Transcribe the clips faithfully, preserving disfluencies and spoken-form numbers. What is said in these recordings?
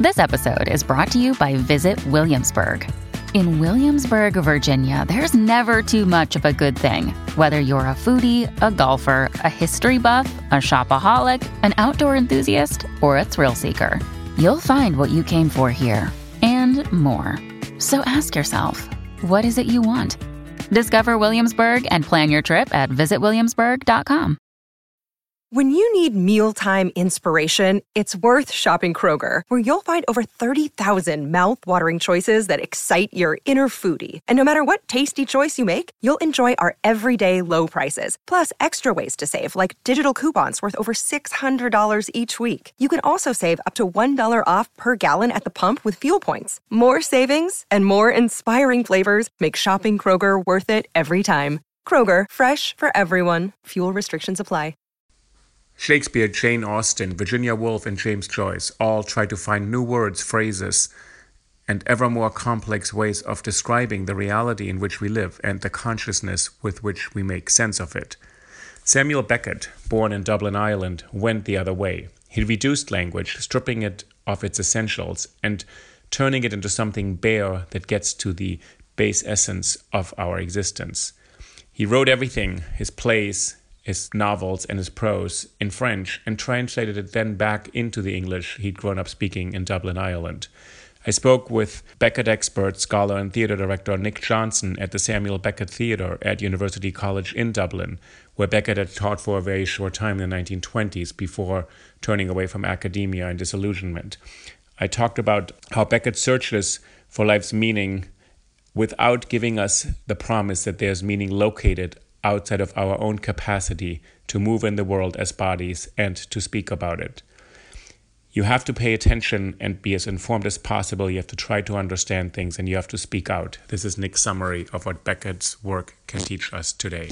This episode is brought to you by Visit Williamsburg. In Williamsburg, Virginia, there's never too much of a good thing. Whether you're a foodie, a golfer, a history buff, a shopaholic, an outdoor enthusiast, or a thrill seeker, you'll find what you came for here and more. So ask yourself, what is it you want? Discover Williamsburg and plan your trip at visit williamsburg dot com. When you need mealtime inspiration, it's worth shopping Kroger, where you'll find over thirty thousand mouth-watering choices that excite your inner foodie. And no matter what tasty choice you make, you'll enjoy our everyday low prices, plus extra ways to save, like digital coupons worth over six hundred dollars each week. You can also save up to one dollar off per gallon at the pump with fuel points. More savings and more inspiring flavors make shopping Kroger worth it every time. Kroger, fresh for everyone. Fuel restrictions apply. Shakespeare, Jane Austen, Virginia Woolf, and James Joyce all try to find new words, phrases, and ever more complex ways of describing the reality in which we live and the consciousness with which we make sense of it. Samuel Beckett, born in Dublin, Ireland, went the other way. He reduced language, stripping it of its essentials and turning it into something bare that gets to the base essence of our existence. He wrote everything, his plays, his novels and his prose in French and translated it then back into the English he'd grown up speaking in Dublin, Ireland. I spoke with Beckett expert, scholar, and theatre director Nick Johnson at the Samuel Beckett Theatre at University College in Dublin, where Beckett had taught for a very short time in the nineteen twenties before turning away from academia and disillusionment. I talked about how Beckett searches for life's meaning without giving us the promise that there's meaning located outside of our own capacity to move in the world as bodies and to speak about it. You have to pay attention and be as informed as possible. You have to try to understand things and you have to speak out. This is Nick's summary of what Beckett's work can teach us today.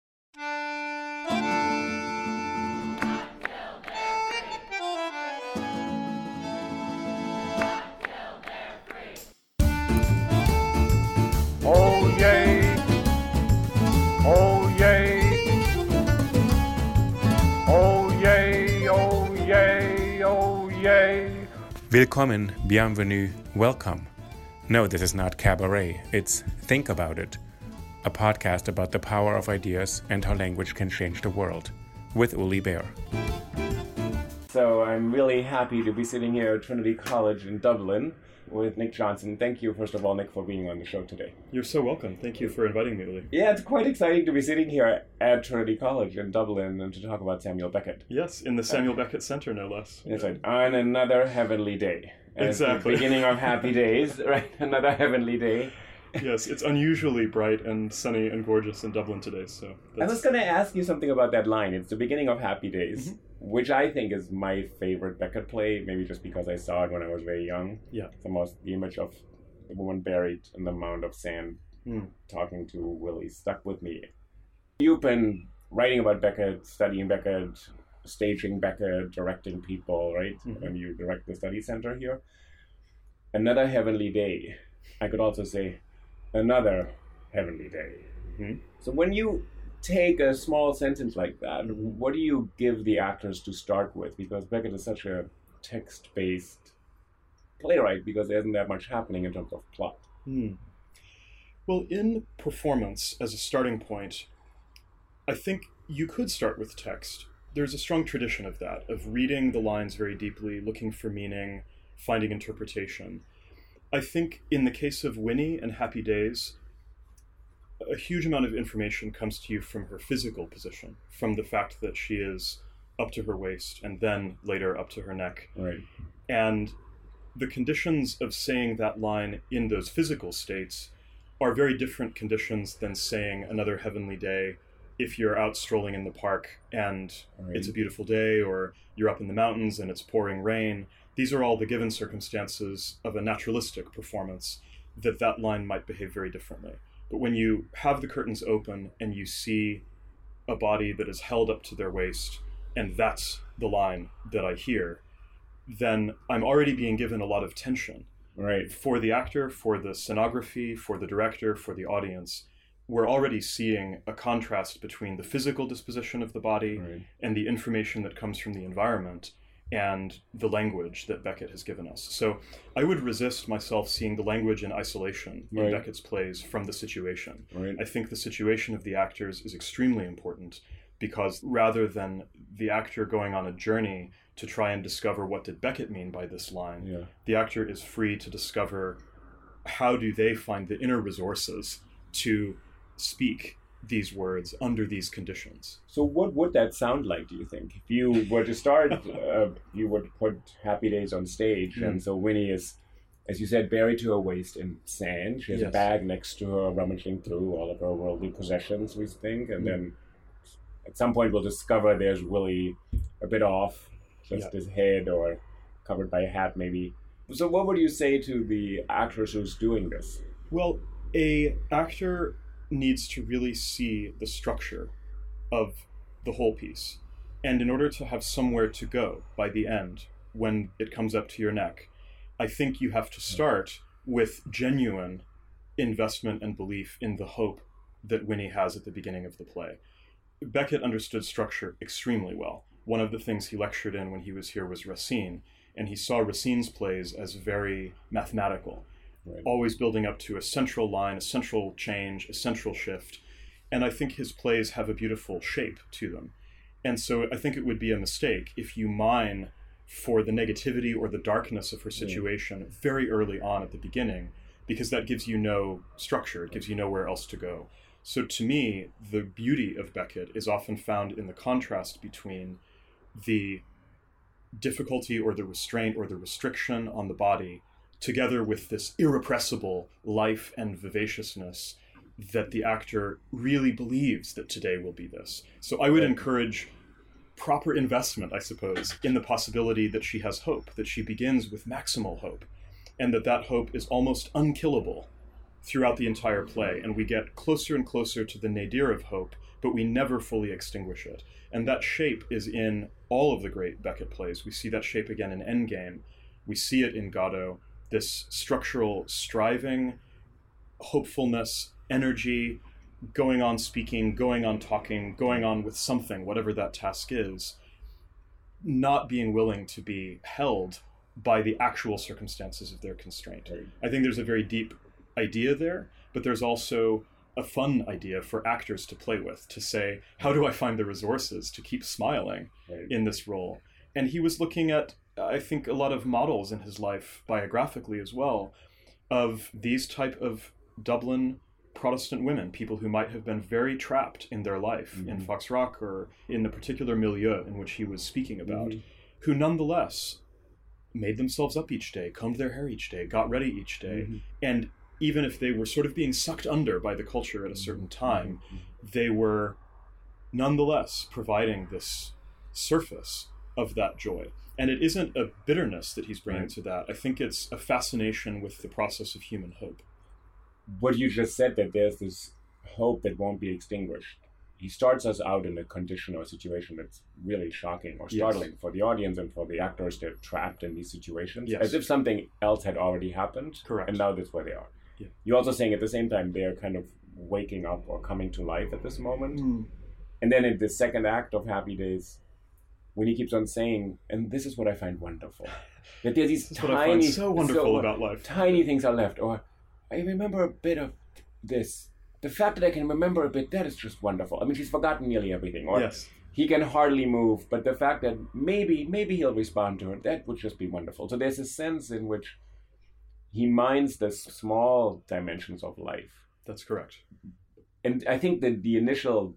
Willkommen, bienvenue, welcome. No, this is not cabaret, it's Think About It, a podcast about the power of ideas and how language can change the world, with Uli Baer. So I'm really happy to be sitting here at Trinity College in Dublin with Nick Johnson. Thank you, first of all, Nick, for being on the show today. You're so welcome. Thank you for inviting me, Uli. Yeah, it's quite exciting to be sitting here at Trinity College in Dublin and to talk about Samuel Beckett. Yes, in the Samuel Beckett Center, no less. That's right. On another heavenly day. Exactly. At the beginning of happy days, right? Another heavenly day. Yes, it's unusually bright and sunny and gorgeous in Dublin today. So that's... I was going to ask you something about that line. It's the beginning of happy days, mm-hmm. which I think is my favorite Beckett play, maybe just because I saw it when I was very young. Yeah. The most, the image of the woman buried in the mound of sand mm. talking to Willie stuck with me. You've been writing about Beckett, studying Beckett, staging Beckett, directing people, right? Mm-hmm. And you direct the study center here. Another heavenly day. I could also say another heavenly day. Mm-hmm. So when you take a small sentence like that, mm-hmm. what do you give the actors to start with? Because Beckett is such a text-based playwright because there isn't that much happening in terms of plot. Mm. Well, in performance, as a starting point, I think you could start with text. There's a strong tradition of that, of reading the lines very deeply, looking for meaning, finding interpretation. I think in the case of Winnie and Happy Days, a huge amount of information comes to you from her physical position, from the fact that she is up to her waist and then later up to her neck. Right. And the conditions of saying that line in those physical states are very different conditions than saying another heavenly day if you're out strolling in the park and right. it's a beautiful day, or you're up in the mountains and it's pouring rain. These are all the given circumstances of a naturalistic performance that that line might behave very differently. But when you have the curtains open and you see a body that is held up to their waist, and that's the line that I hear, then I'm already being given a lot of tension. Right. For the actor, for the scenography, for the director, for the audience. We're already seeing a contrast between the physical disposition of the body right. and the information that comes from the environment. and the language that Beckett has given us. So I would resist myself seeing the language in isolation in Right. Beckett's plays from the situation. Right. I think the situation of the actors is extremely important, because rather than the actor going on a journey to try and discover what did Beckett mean by this line, Yeah. the actor is free to discover how do they find the inner resources to speak these words under these conditions. So what would that sound like, do you think? If you were to start, uh, you would put Happy Days on stage, Mm. and so Winnie is, as you said, buried to her waist in sand. She has Yes. a bag next to her, rummaging through all of her worldly possessions, we think, and Mm. then at some point we'll discover there's Willie a bit off, just Yeah. his head or covered by a hat maybe. So what would you say to the actress who's doing this? Well, a actor needs to really see the structure of the whole piece. And in order to have somewhere to go by the end, when it comes up to your neck, I think you have to start with genuine investment and belief in the hope that Winnie has at the beginning of the play. Beckett understood structure extremely well. One of the things he lectured in when he was here was Racine, and he saw Racine's plays as very mathematical, Right. always building up to a central line, a central change, a central shift. And I think his plays have a beautiful shape to them. And so I think it would be a mistake if you mine for the negativity or the darkness of her situation very early on at the beginning, because that gives you no structure, it gives you nowhere else to go. So to me, the beauty of Beckett is often found in the contrast between the difficulty or the restraint or the restriction on the body, together with this irrepressible life and vivaciousness that the actor really believes that today will be this. So I would encourage proper investment, I suppose, in the possibility that she has hope, that she begins with maximal hope, and that that hope is almost unkillable throughout the entire play, and we get closer and closer to the nadir of hope, but we never fully extinguish it. And that shape is in all of the great Beckett plays. We see that shape again in Endgame. We see it in Godot, this structural striving, hopefulness, energy, going on speaking, going on talking, going on with something, whatever that task is, not being willing to be held by the actual circumstances of their constraint. Right. I think there's a very deep idea there, but there's also a fun idea for actors to play with, to say, how do I find the resources to keep smiling Right. in this role? And he was looking at, I think, a lot of models in his life, biographically as well, of these type of Dublin Protestant women, people who might have been very trapped in their life Mm-hmm. in Foxrock or in the particular milieu in which he was speaking about, Mhm. who nonetheless made themselves up each day, combed their hair each day, got ready each day, Mhm. and even if they were sort of being sucked under by the culture at a certain time, they were nonetheless providing this surface of that joy. And it isn't a bitterness that he's bringing Right. to that. I think it's a fascination with the process of human hope. What you just said, that there's this hope that won't be extinguished. He starts us out in a condition or situation that's really shocking or Yes. startling for the audience and for the actors. They're trapped in these situations Yes. as if something else had already happened. Correct. And now that's where they are. Yeah. You're also saying at the same time they're kind of waking up or coming to life at this moment. And then in the second act of Happy Days, when he keeps on saying, and this is what I find wonderful, that there's these This is tiny, what I find so wonderful about life. tiny things are left. Or I remember a bit of this. The fact that I can remember a bit, that is just wonderful. I mean, she's forgotten nearly everything. Or Yes. he can hardly move, but the fact that maybe, maybe he'll respond to her, that would just be wonderful. So there's a sense in which he minds the small dimensions of life. That's correct. And I think that the initial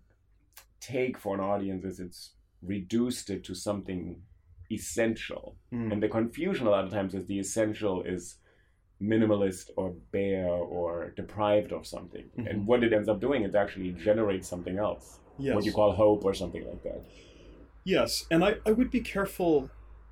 take for an audience is it's reduced it to something essential. Mm. And the confusion a lot of times is the essential is minimalist or bare or deprived of something. Mhm. And what it ends up doing is actually generate something else. Yes. What you call hope or something like that. Yes, and I, I would be careful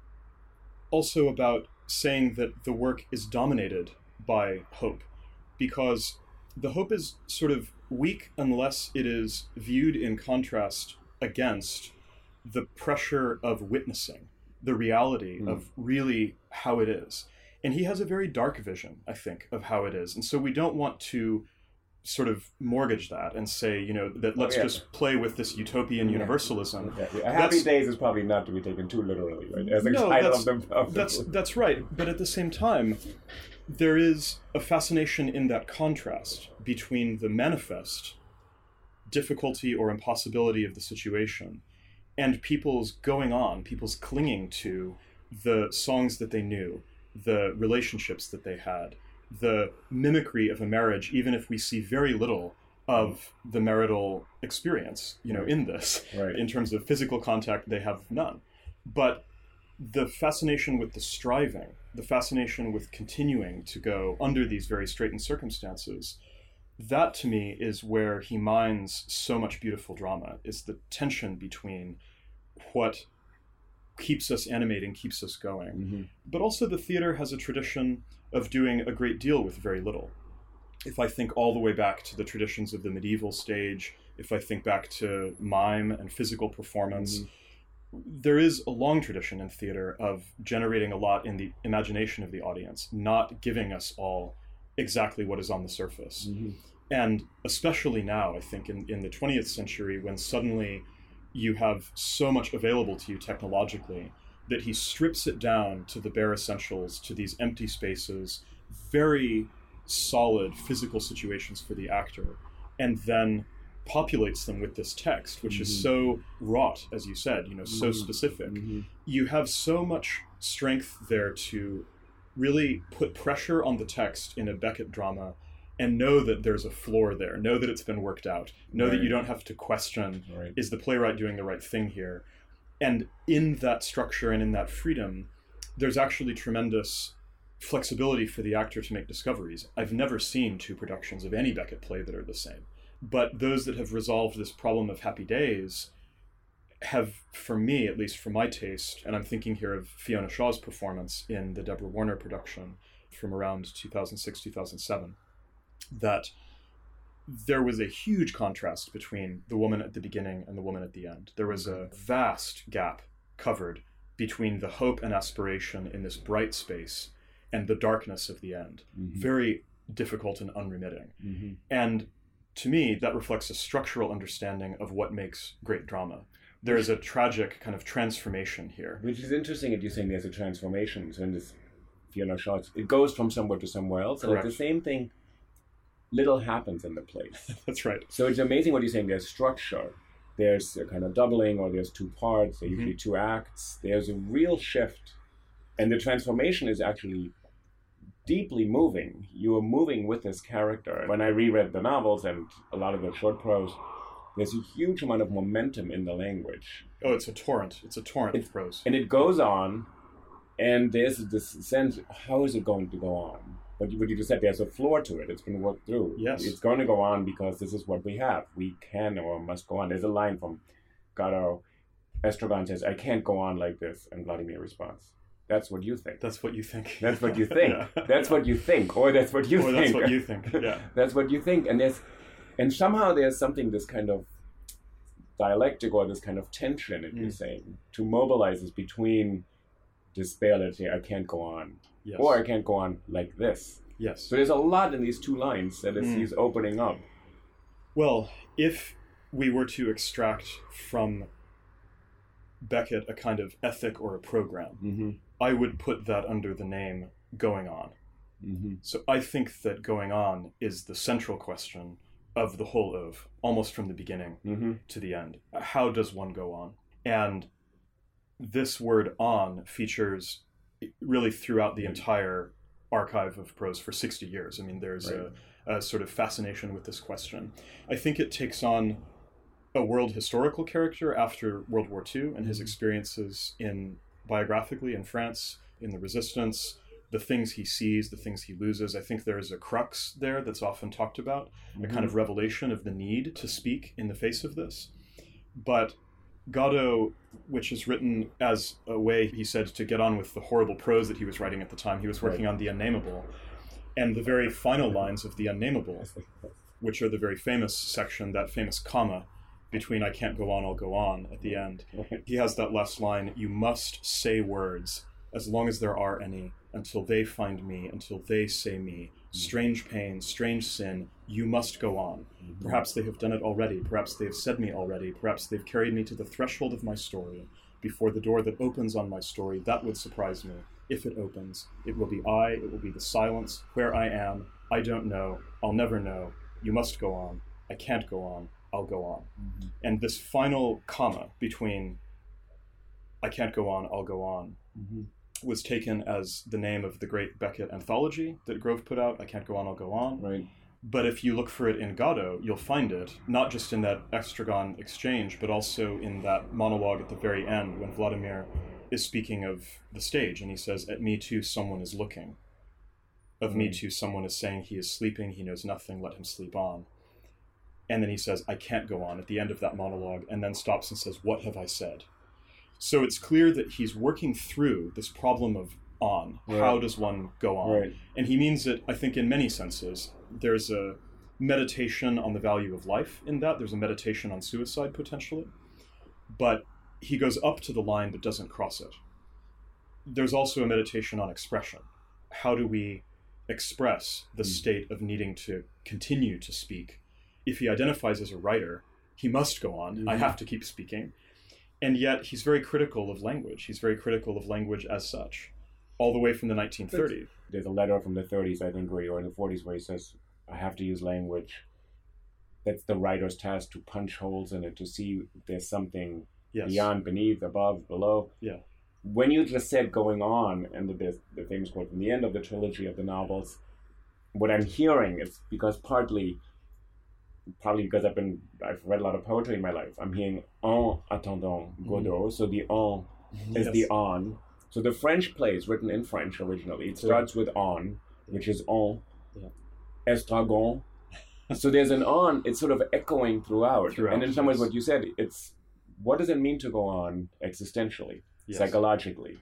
also about saying that the work is dominated by hope, because the hope is sort of weak unless it is viewed in contrast against the pressure of witnessing the reality Mm. of really how it is. And he has a very dark vision, I think, of how it is. And so we don't want to sort of mortgage that and say, you know, that let's oh, yeah. just play with this utopian yeah. universalism. Yeah. Yeah. Happy that's, Days is probably not to be taken too literally, right? As a no, title that's, of the, of that's, the that's right. But at the same time, there is a fascination in that contrast between the manifest difficulty or impossibility of the situation and people's going on, people's clinging to the songs that they knew, the relationships that they had, the mimicry of a marriage, even if we see very little of the marital experience, you know, in this. Right. In terms of physical contact, they have none. But the fascination with the striving, the fascination with continuing to go under these very straitened circumstances, that to me is where he mines so much beautiful drama, is the tension between what keeps us animating, keeps us going. Mm-hmm. But also the theater has a tradition of doing a great deal with very little. If I think all the way back to the traditions of the medieval stage, if I think back to mime and physical performance, mm-hmm. there is a long tradition in theater of generating a lot in the imagination of the audience, not giving us all exactly what is on the surface. Mm-hmm. And especially now, I think, in, in the twentieth century, when suddenly you have so much available to you technologically, that he strips it down to the bare essentials, to these empty spaces, very solid physical situations for the actor, and then populates them with this text, which mm-hmm. is so wrought, as you said, you know, so mm-hmm. specific. Mm-hmm. You have so much strength there to really put pressure on the text in a Beckett drama and know that there's a floor there, know that it's been worked out, know right. that you don't have to question, right. is the playwright doing the right thing here? And in that structure and in that freedom, there's actually tremendous flexibility for the actor to make discoveries. I've never seen two productions of any Beckett play that are the same. But those that have resolved this problem of Happy Days have, for me, at least for my taste, and I'm thinking here of Fiona Shaw's performance in the Deborah Warner production from around two thousand six, two thousand seven, that there was a huge contrast between the woman at the beginning and the woman at the end. There was a vast gap covered between the hope and aspiration in this bright space and the darkness of the end. Mm-hmm. Very difficult and unremitting. Mm-hmm. And to me, that reflects a structural understanding of what makes great drama. There is a tragic kind of transformation here. Which is interesting that you're saying there's a transformation. So in this Fiona Shaw, it goes from somewhere to somewhere else. And Correct. It's the same thing. Little happens in the place. That's right. So it's amazing what you're saying. There's structure. There's a kind of doubling, or there's two parts, there's usually mm-hmm. two acts. There's a real shift. And the transformation is actually deeply moving. You are moving with this character. When I reread the novels and a lot of the short prose, there's a huge amount of momentum in the language. Oh, it's a torrent. It's a torrent it, of prose. And it goes on, and there's this sense, how is it going to go on? But what you just said, there's a floor to it. It's been worked through. Yes. It's going to go on because this is what we have. We can or must go on. There's a line from Godot. Estragon says, I can't go on like this. And Vladimir responds, that's what you think. That's what you think. That's what you think. yeah. That's what you think. Or that's what you or think. Or that's what you think, yeah. That's what you think. And there's, and somehow there's something, this kind of dialectic or this kind of tension, if mm. you're saying, to mobilize us between despair, let's say, I can't go on. Yes. Or I can't go on like this. Yes. So there's a lot in these two lines that mm. he's opening up. Well, if we were to extract from Beckett a kind of ethic or a program, mm-hmm. I would put that under the name Going On. Mm-hmm. So I think that Going On is the central question of the whole Ove, almost from the beginning mm-hmm. to the end. How does one go on? And this word on features really throughout the entire archive of prose for sixty years. I mean, there's right. a, a sort of fascination with this question. I think it takes on a world historical character after World War Two and his mm-hmm. experiences in biographically in France, in the resistance, the things he sees, the things he loses. I think there's a crux there that's often talked about, mm-hmm. a kind of revelation of the need to speak in the face of this. But Godot, which is written as a way, he said, to get on with the horrible prose that he was writing at the time. He was working right. on The Unnameable. And the very final lines of The Unnameable, which are the very famous section, that famous comma between I can't go on, I'll go on at the end. He has that last line, you must say words, as long as there are any, until they find me, until they say me. Strange pain, strange sin, you must go on. Mm-hmm. Perhaps they have done it already. Perhaps they have said me already. Perhaps they've carried me to the threshold of my story, before the door that opens on my story. That would surprise me. If it opens, it will be I, it will be the silence, where I am, I don't know, I'll never know, you must go on, I can't go on, I'll go on. Mm-hmm. And this final comma between I can't go on, I'll go on, mm-hmm. was taken as the name of the great Beckett anthology that Grove put out, I Can't Go On, I'll Go On. Right. But if you look for it in Godot, you'll find it, not just in that Extragon exchange, but also in that monologue at the very end when Vladimir is speaking of the stage, and he says, at me too someone is looking. Of mm. me too someone is saying he is sleeping, he knows nothing, let him sleep on. And then he says, I can't go on at the end of that monologue, and then stops and says, what have I said? So it's clear that he's working through this problem of on. Right. How does one go on? Right. And he means it, I think, in many senses. There's a meditation on the value of life in that. There's a meditation on suicide, potentially. But he goes up to the line but doesn't cross it. There's also a meditation on expression. How do we express the mm. state of needing to continue to speak? If he identifies as a writer, he must go on. Mm-hmm. I have to keep speaking. And yet he's very critical of language. He's very critical of language as such, all the way from the nineteen thirties. There's a letter from the thirties, I think, where, or in the forties, where he says, I have to use language. That's the writer's task, to punch holes in it, to see if there's something yes. beyond, beneath, above, below. Yeah. When you just said going on, and the, the famous quote from the end of the trilogy of the novels, what I'm hearing is, because partly, probably because I've been, I've read a lot of poetry in my life, I'm hearing en attendant Godot, mm-hmm. so the en is yes. the on. So the French play is written in French originally. It starts with on, which is en, yeah. estragon. So there's an on, it's sort of echoing throughout. throughout and in some yes. ways what you said, it's, what does it mean to go on existentially, yes. psychologically?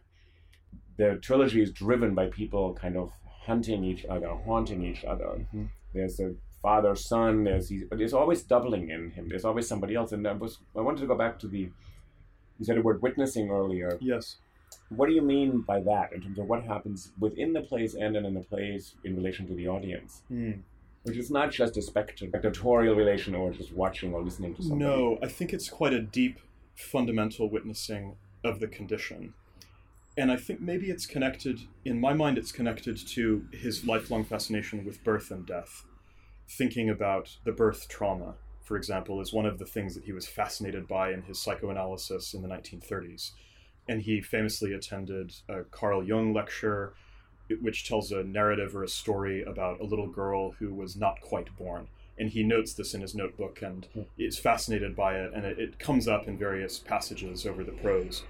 The trilogy is driven by people kind of hunting each other, haunting each other. Mm-hmm. There's a father, son, there's, there's always doubling in him. There's always somebody else. And I was, I wanted to go back to the, you said the word witnessing earlier. Yes. What do you mean by that in terms of what happens within the plays and then in the plays in relation to the audience? Mm. Which is not just a spectatorial relation or just watching or listening to somebody. No, I think it's quite a deep, fundamental witnessing of the condition. And I think maybe it's connected, in my mind, it's connected to his lifelong fascination with birth and death. Thinking about the birth trauma, for example, is one of the things that he was fascinated by in his psychoanalysis in the nineteen thirties. And he famously attended a Carl Jung lecture, which tells a narrative or a story about a little girl who was not quite born. And he notes this in his notebook and is fascinated by it, and it, it comes up in various passages over the prose.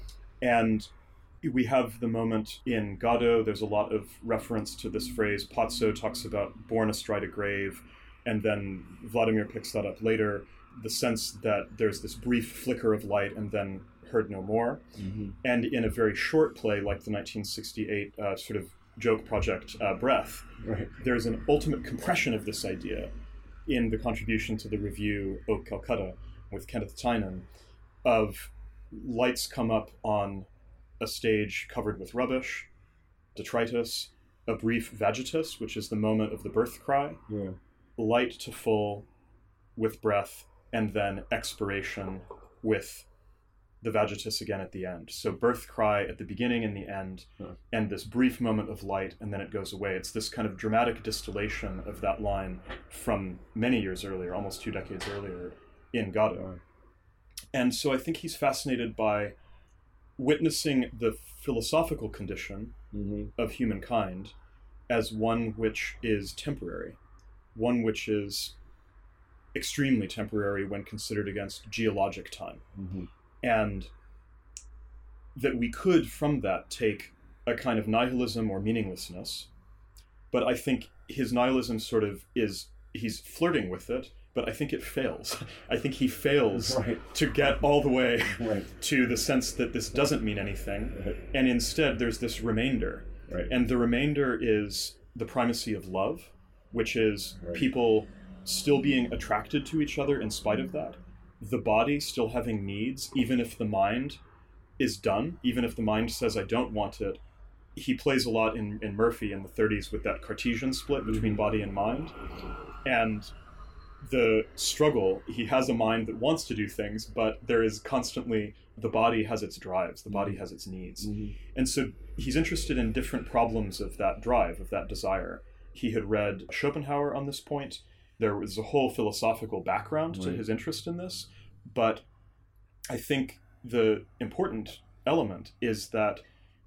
And we have the moment in Godot, there's a lot of reference to this phrase. Pozzo talks about born astride a grave, and then Vladimir picks that up later, the sense that there's this brief flicker of light and then heard no more. Mm-hmm. And in a very short play, like the nineteen sixty-eight uh, sort of joke project, uh, Breath, right. there's an ultimate compression of this idea in the contribution to the review, O Calcutta, with Kenneth Tynan, of lights come up on a stage covered with rubbish, detritus, a brief vagitus, which is the moment of the birth cry, yeah. light to full with breath, and then expiration with the vagitus again at the end. So birth cry at the beginning and the end, huh. and this brief moment of light, and then it goes away. It's this kind of dramatic distillation of that line from many years earlier, almost two decades earlier, in Godot. Right. And so I think he's fascinated by witnessing the philosophical condition mm-hmm. of humankind as one which is temporary, one which is extremely temporary when considered against geologic time. Mm-hmm. And that we could, from that, take a kind of nihilism or meaninglessness. But I think his nihilism sort of is, he's flirting with it, but I think it fails. I think he fails right. to get all the way right. to the sense that this doesn't mean anything. Right. And instead, there's this remainder. Right. And the remainder is the primacy of love, which is right. people still being attracted to each other in spite of that. The body still having needs, even if the mind is done, even if the mind says, I don't want it. He plays a lot in, in Murphy in the thirties with that Cartesian split between mm-hmm. body and mind. And the struggle, he has a mind that wants to do things, but there is constantly, the body has its drives, the body has its needs. Mm-hmm. And so he's interested in different problems of that drive, of that desire. He had read Schopenhauer on this point. There was a whole philosophical background right. to his interest in this. But I think the important element is that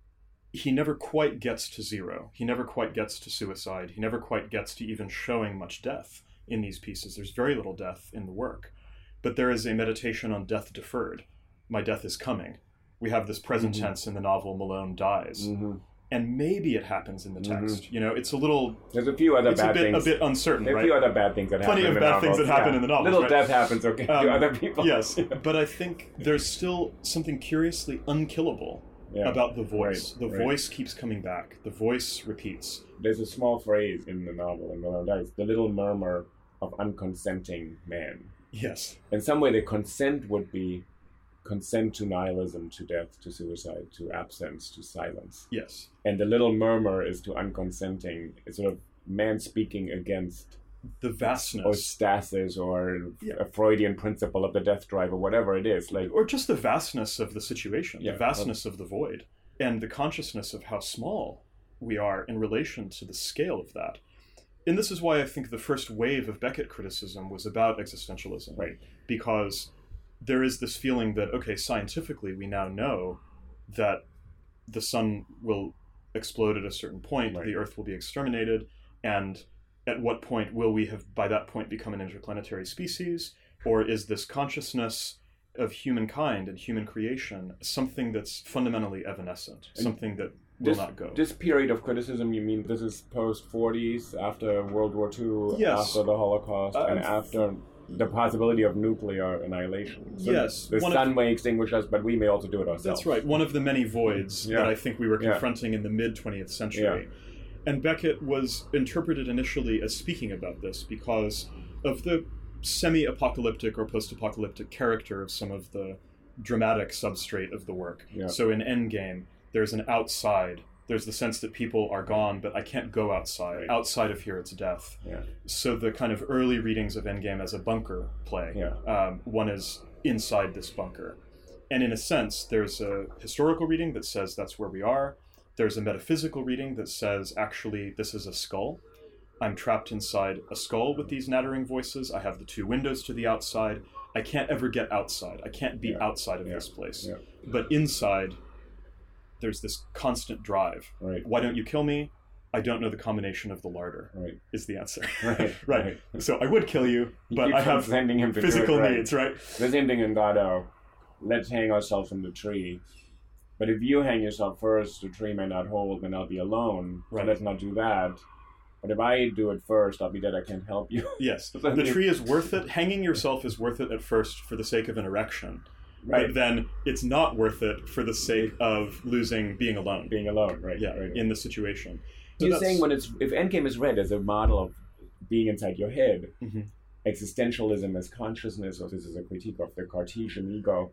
he never quite gets to zero. He never quite gets to suicide. He never quite gets to even showing much death in these pieces. There's very little death in the work. But there is a meditation on death deferred. My death is coming. We have this present mm-hmm. tense in the novel, Malone dies. Mm-hmm. And maybe it happens in the text. Mm-hmm. You know, it's a little... There's a few other it's bad a bit, things. a bit uncertain, There's right? a few other bad things that Plenty happen in the Plenty of bad novels. things that happen yeah. in the novels, Little right? death happens, okay, um, to other people. Yes, but I think there's still something curiously unkillable yeah. about the voice. Right, the right. voice keeps coming back. The voice repeats. There's a small phrase in the novel, in Malone Dies, the little murmur of unconsenting man. Yes. In some way, the consent would be consent to nihilism, to death, to suicide, to absence, to silence. Yes. And the little murmur is to unconsenting. It's sort of man speaking against the vastness, or stasis, or yeah. a Freudian principle of the death drive, or whatever it is, like, or just the vastness of the situation, yeah. the vastness well, of the void, and the consciousness of how small we are in relation to the scale of that. And this is why I think the first wave of Beckett criticism was about existentialism, right? Because there is this feeling that, okay, scientifically, we now know that the sun will explode at a certain point, right. the Earth will be exterminated, and at what point will we have, by that point, become an interplanetary species? Or is this consciousness of humankind and human creation something that's fundamentally evanescent, and something that will this, not go? This period of criticism, you mean this is post-forties, after World War Two, yes. after the Holocaust, uh, and after the possibility of nuclear annihilation. So yes. The sun of, may extinguish us, but we may also do it ourselves. That's right. One of the many voids yeah. that I think we were confronting yeah. in the mid-twentieth century. Yeah. And Beckett was interpreted initially as speaking about this because of the semi-apocalyptic or post-apocalyptic character of some of the dramatic substrate of the work. Yeah. So in Endgame, there's an outside. There's the sense that people are gone, but I can't go outside. Right. Outside of here, it's death. Yeah. So the kind of early readings of Endgame as a bunker play, yeah. um, one is inside this bunker. And in a sense, there's a historical reading that says that's where we are. There's a metaphysical reading that says, actually, this is a skull. I'm trapped inside a skull with these nattering voices. I have the two windows to the outside. I can't ever get outside. I can't be yeah. outside of yeah. this place. Yeah. But inside, there's this constant drive. Right. Why don't you kill me? I don't know the combination of the larder, right. is the answer. Right. right. right. So I would kill you, you but I have sending him to physical it, right. needs, right? The same thing in Godot. Let's hang ourselves from the tree. But if you hang yourself first, the tree may not hold, then I'll be alone. Right. So let's not do that. But if I do it first, I'll be dead, I can't help you. Yes. The tree is worth it. Hanging yourself is worth it at first for the sake of an erection. Right. But then it's not worth it for the sake of losing being alone. Being alone, right. Yeah, right. in the situation. So You're saying when it's if Endgame is read as a model of being inside your head, mm-hmm. existentialism as consciousness, or this is a critique of the Cartesian ego.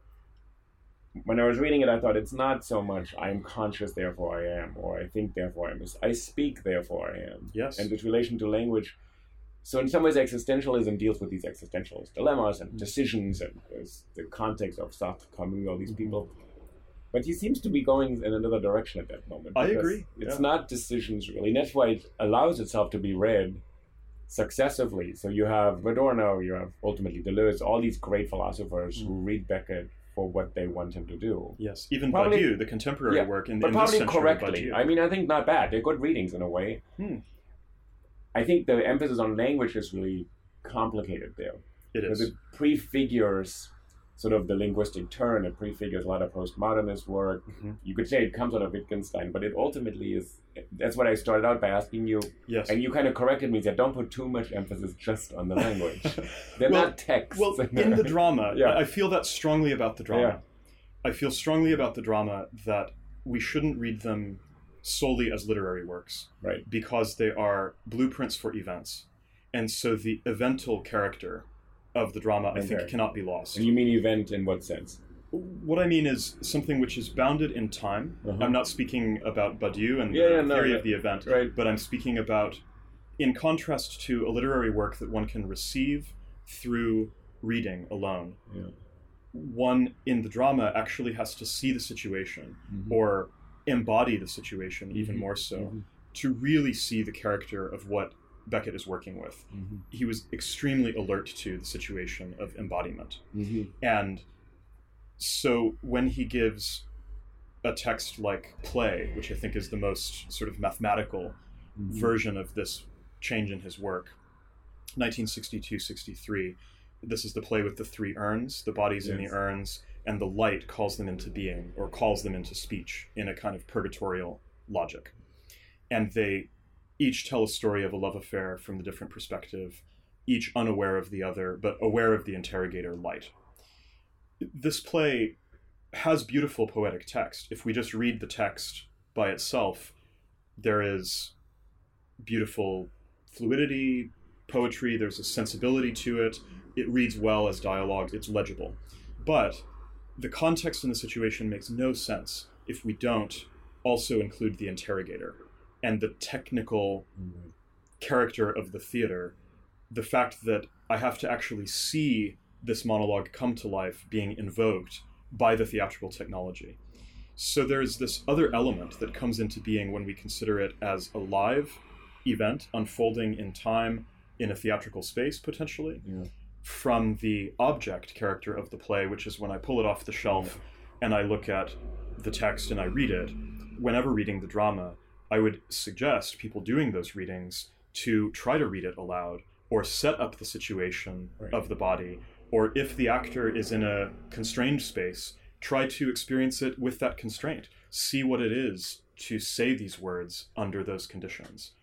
When I was reading it, I thought it's not so much I am conscious, therefore I am, or I think, therefore I am. I speak, therefore I am. Yes. And this relation to language. So in some ways, existentialism deals with these existentialist dilemmas and mm-hmm. decisions and the context of Sartre, Camus, all these mm-hmm. people. But he seems to be going in another direction at that moment. I agree. It's yeah. not decisions, really. And that's why it allows itself to be read successively. So you have Adorno, you have ultimately Deleuze, all these great philosophers mm-hmm. who read Beckett for what they want him to do. Yes, even probably, Badiou, the contemporary yeah, work in, but in probably this century. correctly. Badiou. I mean, I think not bad. They're good readings in a way. Hmm. I think the emphasis on language is really complicated there. It is. It prefigures sort of the linguistic turn. It prefigures a lot of postmodernist work. Mm-hmm. You could say it comes out of Wittgenstein, but it ultimately is. That's what I started out by asking you. Yes. And you kind of corrected me. Said, don't put too much emphasis just on the language. They're well, not texts. Well, in the drama, yeah. I feel that strongly about the drama. Yeah. I feel strongly about the drama that we shouldn't read them solely as literary works. Right. Because they are blueprints for events. And so the evental character of the drama, I okay. think, cannot be lost. And you mean event in what sense? What I mean is something which is bounded in time. Uh-huh. I'm not speaking about Badiou and yeah, the yeah, no, theory yeah. of the event, right. but I'm speaking about in contrast to a literary work that one can receive through reading alone, yeah. one in the drama actually has to see the situation mm-hmm. or embody the situation even mm-hmm. more so mm-hmm. to really see the character of what Beckett is working with. Mm-hmm. He was extremely alert to the situation of embodiment. Mm-hmm. And so when he gives a text like Play, which I think is the most sort of mathematical mm-hmm. version of this change in his work, nineteen sixty-two sixty-three, this is the play with the three urns, the bodies yes. in the urns, and the light calls them into being, or calls them into speech in a kind of purgatorial logic. And they each tell a story of a love affair from the different perspective, each unaware of the other, but aware of the interrogator, light. This play has beautiful poetic text. If we just read the text by itself, there is beautiful fluidity, poetry, there's a sensibility to it. It reads well as dialogue, it's legible. But the context in the situation makes no sense if we don't also include the interrogator and the technical mm-hmm. character of the theater. The fact that I have to actually see this monologue come to life being invoked by the theatrical technology. So there's this other element that comes into being when we consider it as a live event unfolding in time in a theatrical space, potentially, yeah. from the object character of the play, which is when I pull it off the shelf and I look at the text and I read it. Whenever reading the drama, I would suggest people doing those readings to try to read it aloud or set up the situation right. of the body, or if the actor is in a constrained space, try to experience it with that constraint. See what it is to say these words under those conditions.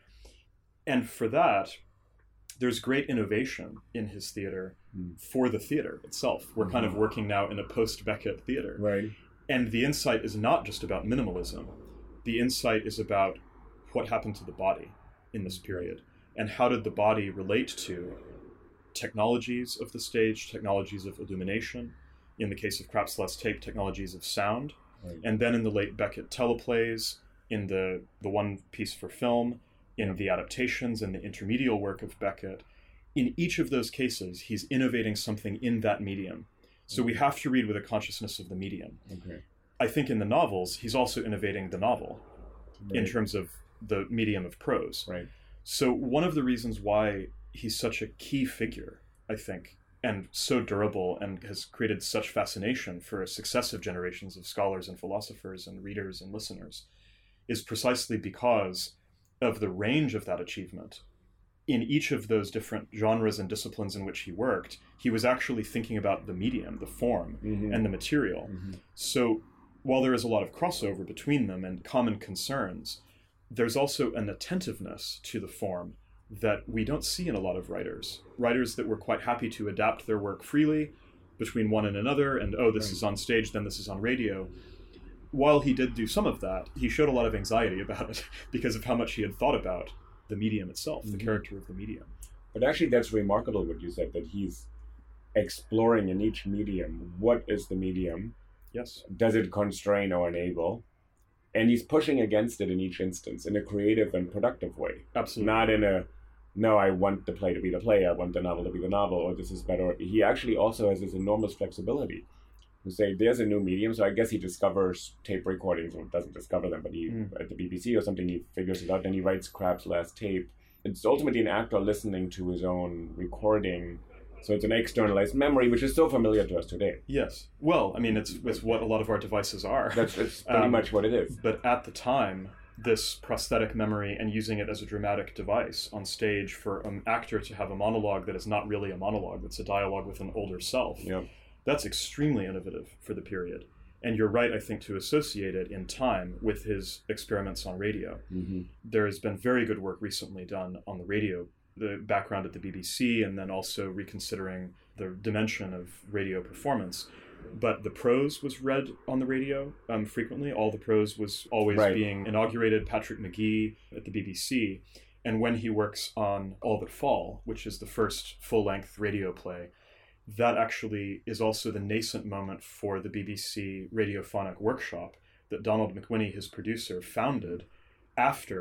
And for that, there's great innovation in his theater mm. for the theater itself. We're mm-hmm. kind of working now in a post-Beckett theater. Right. And the insight is not just about minimalism. The insight is about what happened to the body in this period, and how did the body relate to technologies of the stage, technologies of illumination, in the case of Krapp's Last Tape, technologies of sound, right. and then in the late Beckett teleplays, in the, the one piece for film, in the adaptations and the intermedial work of Beckett. In each of those cases, he's innovating something in that medium. So we have to read with a consciousness of the medium. Okay. I think in the novels, he's also innovating the novel right. in terms of the medium of prose. Right. So one of the reasons why he's such a key figure, I think, and so durable and has created such fascination for successive generations of scholars and philosophers and readers and listeners, is precisely because of the range of that achievement. In each of those different genres and disciplines in which he worked, he was actually thinking about the medium, the form, mm-hmm. and the material. Mm-hmm. So while there is a lot of crossover between them and common concerns, there's also an attentiveness to the form that we don't see in a lot of writers. Writers that were quite happy to adapt their work freely between one and another, and oh, this right. is on stage, then this is on radio. While he did do some of that, he showed a lot of anxiety about it because of how much he had thought about the medium itself, mm-hmm. the character of the medium. But actually, that's remarkable what you said, that he's exploring in each medium. What is the medium? Yes. Does it constrain or enable? And he's pushing against it in each instance in a creative and productive way. Absolutely. Not in a, no, I want the play to be the play, I want the novel to be the novel, or this is better. He actually also has this enormous flexibility to say, there's a new medium, so I guess he discovers tape recordings, or doesn't discover them, but he mm. at the B B C or something, he figures it out, and he writes Krapp's Last Tape. It's ultimately an actor listening to his own recording, so it's an externalized memory, which is so familiar to us today. Yes. Well, I mean, it's, it's what a lot of our devices are. That's, that's pretty um, much what it is. But at the time, this prosthetic memory and using it as a dramatic device on stage for an actor to have a monologue that is not really a monologue, that's a dialogue with an older self, yep. that's extremely innovative for the period. And you're right, I think, to associate it in time with his experiments on radio. Mm-hmm. There has been very good work recently done on the radio, the background at the B B C, and then also reconsidering the dimension of radio performance. But the prose was read on the radio um, frequently. All the prose was always right. being inaugurated. Patrick Magee at the B B C. And when he works on All But Fall, which is the first full-length radio play, that actually is also the nascent moment for the B B C radiophonic workshop that Donald McWhinney, his producer, founded after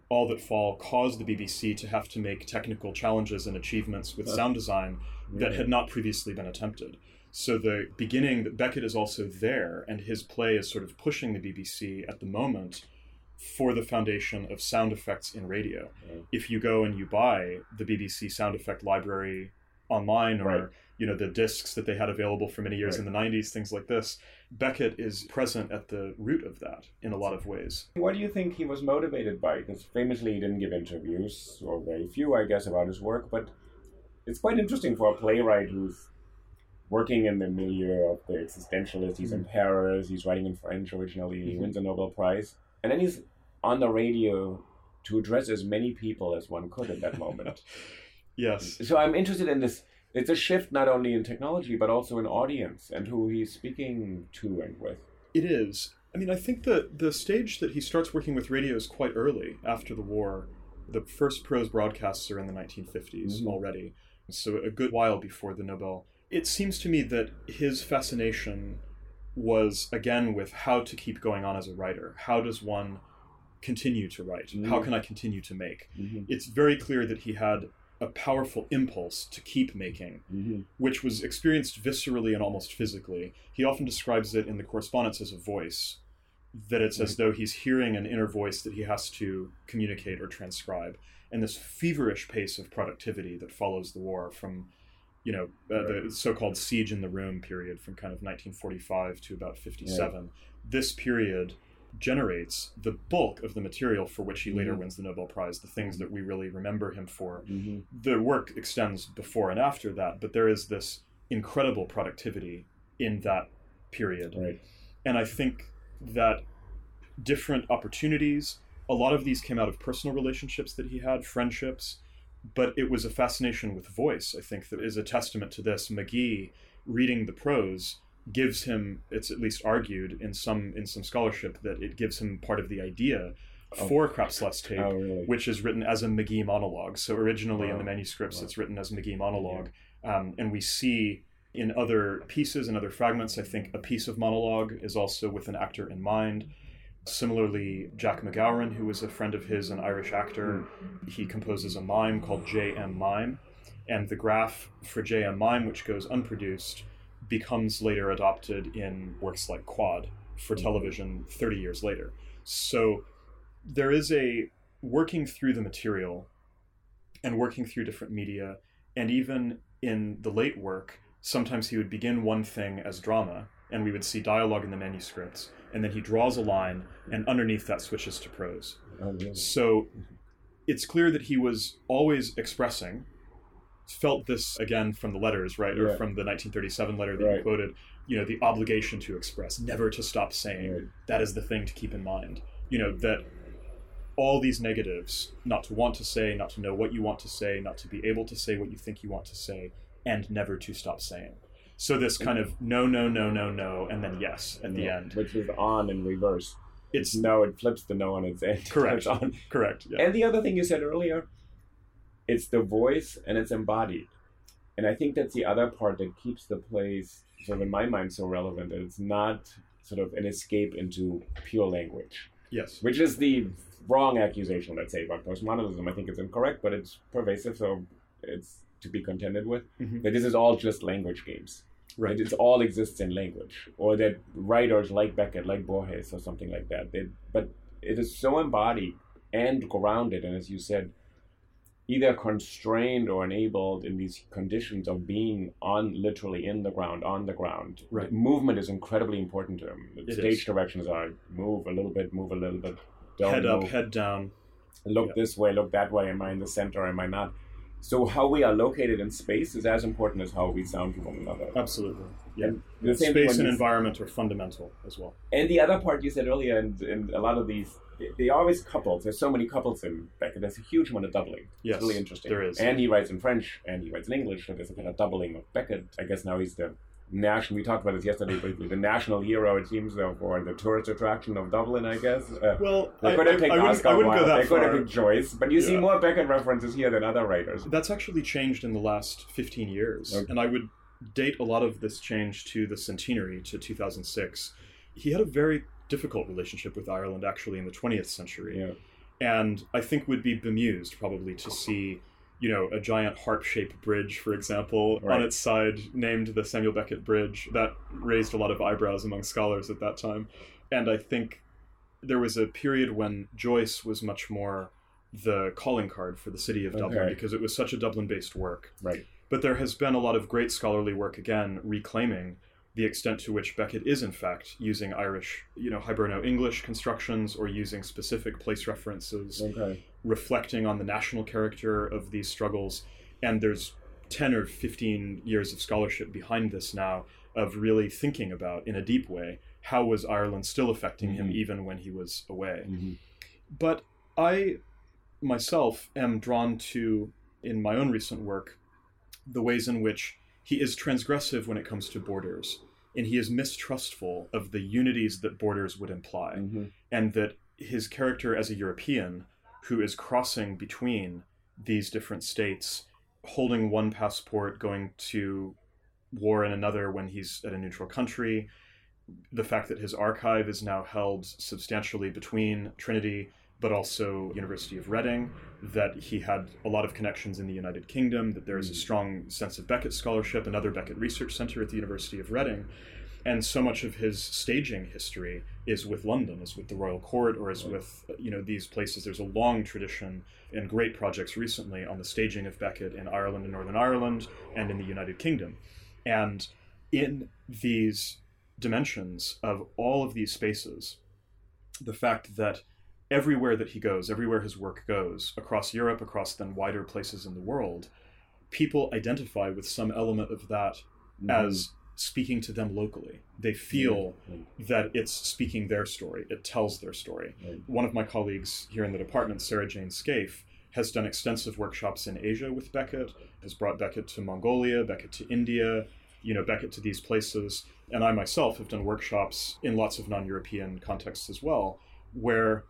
All That Fall caused the B B C to have to make technical challenges and achievements with sound design that had not previously been attempted. So the beginning, that Beckett is also there, and his play is sort of pushing the B B C at the moment for the foundation of sound effects in radio. Yeah. If you go and you buy the B B C sound effect library online, or right. you know, the discs that they had available for many years right. in the nineties, things like this, Beckett is present at the root of that in a lot of ways. What do you think he was motivated by? Because famously he didn't give interviews, or very few, I guess, about his work, but it's quite interesting for a playwright who's working in the milieu of the existentialists. He's mm-hmm. in Paris, he's writing in French originally, mm-hmm. he wins a Nobel Prize, and then he's on the radio to address as many people as one could at that moment. Yes. So I'm interested in this. It's a shift not only in technology, but also in audience and who he's speaking to and with. It is. I mean, I think that the stage that he starts working with radio is quite early after the war. The first prose broadcasts are in the nineteen fifties mm-hmm. already, so a good while before the Nobel. It seems to me that his fascination was, again, with how to keep going on as a writer. How does one continue to write? Mm-hmm. How can I continue to make? Mm-hmm. It's very clear that he had a powerful impulse to keep making, mm-hmm. which was experienced viscerally and almost physically. He often describes it in the correspondence as a voice, that it's mm-hmm. as though he's hearing an inner voice that he has to communicate or transcribe. And this feverish pace of productivity that follows the war from, you know, uh, right. the so-called siege in the room period from kind of nineteen forty-five to about fifty-seven. Right. This period generates the bulk of the material for which he later mm-hmm. wins the Nobel Prize, the things that we really remember him for. Mm-hmm. The work extends before and after that, but there is this incredible productivity in that period. Right. And I think that different opportunities, a lot of these came out of personal relationships that he had, friendships, but it was a fascination with voice, I think, that is a testament to this. McGee, reading the prose, gives him, it's at least argued in some in some scholarship, that it gives him part of the idea oh. for Krapp's Last Tape, oh, really? which is written as a McGee monologue. So originally oh. in the manuscripts, oh. it's written as McGee monologue. Yeah. Um, and we see in other pieces and other fragments, I think a piece of monologue is also with an actor in mind. Similarly, Jack McGowran, who was a friend of his, an Irish actor, mm. he composes a mime called J M Mime. And the graph for J M Mime, which goes unproduced, becomes later adopted in works like Quad for television thirty years later. So there is a working through the material and working through different media. And even in the late work, sometimes he would begin one thing as drama, and we would see dialogue in the manuscripts, and then he draws a line, and underneath that switches to prose. Oh, really? So it's clear that he was always expressing, felt this again from the letters, right? Or yeah. from the nineteen thirty-seven letter that right. you quoted, you know, the obligation to express, never to stop saying, right. that is the thing to keep in mind. You know, that all these negatives, not to want to say, not to know what you want to say, not to be able to say what you think you want to say, and never to stop saying. So this kind of no, no, no, no, no, and then yes at yeah. the end. Which is on in reverse. It's no, it flips the no on its end. Correct. on. Correct. Yeah. And the other thing you said earlier, it's the voice and it's embodied. And I think that's the other part that keeps the plays, sort of in my mind, so relevant. That it's not sort of an escape into pure language. Yes. Which is the wrong accusation, let's say, about postmodernism. I think it's incorrect, but it's pervasive, so it's to be contended with. Mm-hmm. That this is all just language games. Right. That it all exists in language. Or that writers like Beckett, like Borges, or something like that. They, but it is so embodied and grounded, and as you said, either constrained or enabled in these conditions of being on, literally in the ground, on the ground. Right. Movement is incredibly important to him. The it stage is. directions are move a little bit, move a little bit. Don't head move. up, head down. Look yeah. this way, look that way. Am I in the center? Am I not? So how we are located in space is as important as how we sound to one another. Absolutely. Yeah. And the same space and you, environment are fundamental as well. And the other part you said earlier, and, and a lot of these, they are always couples. There's so many couples in Beckett. There's a huge amount of doubling. Yes, it's really interesting. there is. And he writes in French, and he writes in English, so there's a kind of doubling of Beckett. I guess now he's the national, we talked about this yesterday briefly, the national hero, it seems, or the tourist attraction of Dublin, I guess. Uh, well, they could have picked Oscar I wouldn't go that Wilde, they far. could have picked Joyce, but you yeah. see more Beckett references here than other writers. That's actually changed in the last fifteen years. Okay. And I would date a lot of this change to the centenary, to two thousand six. He had a very difficult relationship with Ireland, actually, in the twentieth century. Yeah. and I think would be bemused probably to see, you know, a giant harp-shaped bridge, for example, right. on its side named the Samuel Beckett Bridge. That raised a lot of eyebrows among scholars at that time. And I think there was a period when Joyce was much more the calling card for the city of Dublin, okay. because it was such a Dublin-based work. Right. But there has been a lot of great scholarly work, again, reclaiming the extent to which Beckett is, in fact, using Irish, you know, Hiberno-English constructions or using specific place references, okay. reflecting on the national character of these struggles. And there's ten or fifteen years of scholarship behind this now of really thinking about, in a deep way, how was Ireland still affecting mm-hmm. him even when he was away. Mm-hmm. But I, myself, am drawn to, in my own recent work, the ways in which he is transgressive when it comes to borders, and he is mistrustful of the unities that borders would imply, mm-hmm. and that his character as a European who is crossing between these different states, holding one passport, going to war in another when he's at a neutral country, the fact that his archive is now held substantially between Trinity but also University of Reading, that he had a lot of connections in the United Kingdom, that there is a strong sense of Beckett scholarship, another Beckett Research Center at the University of Reading. And so much of his staging history is with London, is with the Royal Court, or is with, you know, these places. There's a long tradition and great projects recently on the staging of Beckett in Ireland and Northern Ireland and in the United Kingdom. And in these dimensions of all of these spaces, the fact that everywhere that he goes, everywhere his work goes, across Europe, across then wider places in the world, people identify with some element of that mm-hmm. as speaking to them locally. They feel mm-hmm. that it's speaking their story. It tells their story. Mm-hmm. One of my colleagues here in the department, Sarah Jane Scaife, has done extensive workshops in Asia with Beckett, has brought Beckett to Mongolia, Beckett to India, you know, Beckett to these places. And I myself have done workshops in lots of non-European contexts as well, where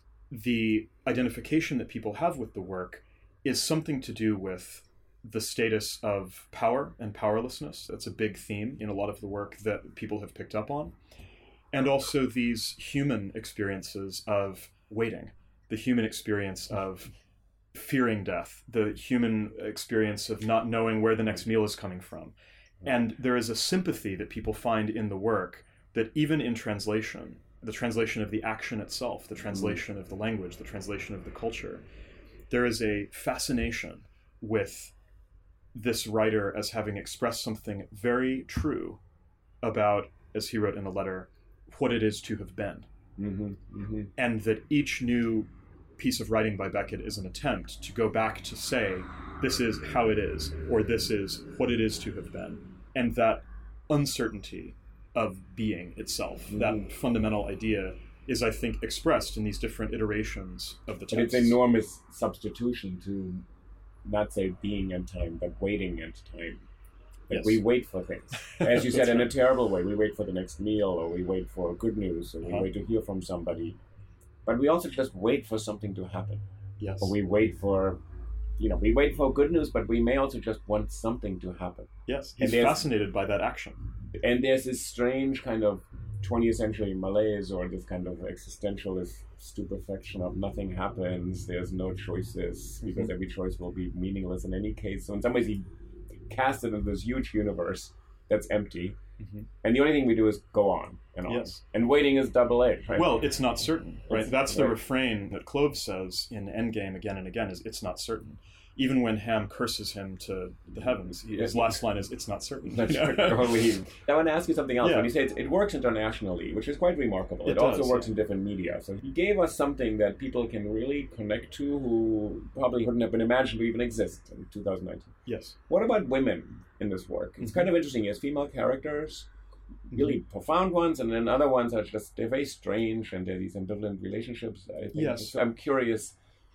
the identification that people have with the work is something to do with the status of power and powerlessness. That's a big theme in a lot of the work that people have picked up on. And also these human experiences of waiting, the human experience of fearing death, the human experience of not knowing where the next meal is coming from. And there is a sympathy that people find in the work that even in translation, the translation of the action itself, the translation of the language, the translation of the culture, there is a fascination with this writer as having expressed something very true about, as he wrote in a letter, what it is to have been. Mm-hmm, mm-hmm. And that each new piece of writing by Beckett is an attempt to go back to say, this is how it is, or this is what it is to have been. And that uncertainty of being itself, mm-hmm. that fundamental idea, is, I think, expressed in these different iterations of the text. And it's an enormous substitution to not say being and time, but waiting and time. Like yes. we wait for things. As you said, in right. a terrible way. We wait for the next meal, or we wait for good news, or we uh-huh. wait to hear from somebody. But we also just wait for something to happen. Yes. Or we wait for, you know, we wait for good news, but we may also just want something to happen. Yes, he's fascinated by that action. And there's this strange kind of twentieth century malaise, or this kind of existentialist stupefaction of nothing happens, there's no choices, because mm-hmm. every choice will be meaningless in any case. So in some ways he cast it in this huge universe that's empty, mm-hmm. and the only thing we do is go on and on. Yes. And waiting is double-edged, right? Well, it's not certain, right? It's, that's the right. refrain that Cloves says in Endgame again and again, is it's not certain. Even when Ham curses him to the heavens, he, his last line is, it's not certain. That's you know? right. Totally. I want to ask you something else. Yeah. When you say it's, it works internationally, which is quite remarkable. It, It also does, works yeah. in different media. So he gave us something that people can really connect to who probably wouldn't have been imagined to even exist in two thousand nineteen. Yes. What about women in this work? It's Mm-hmm. kind of interesting. He has female characters, really mm-hmm. profound ones, and then other ones are just, they're very strange, and they're these ambivalent relationships, I think. Yes. So I'm curious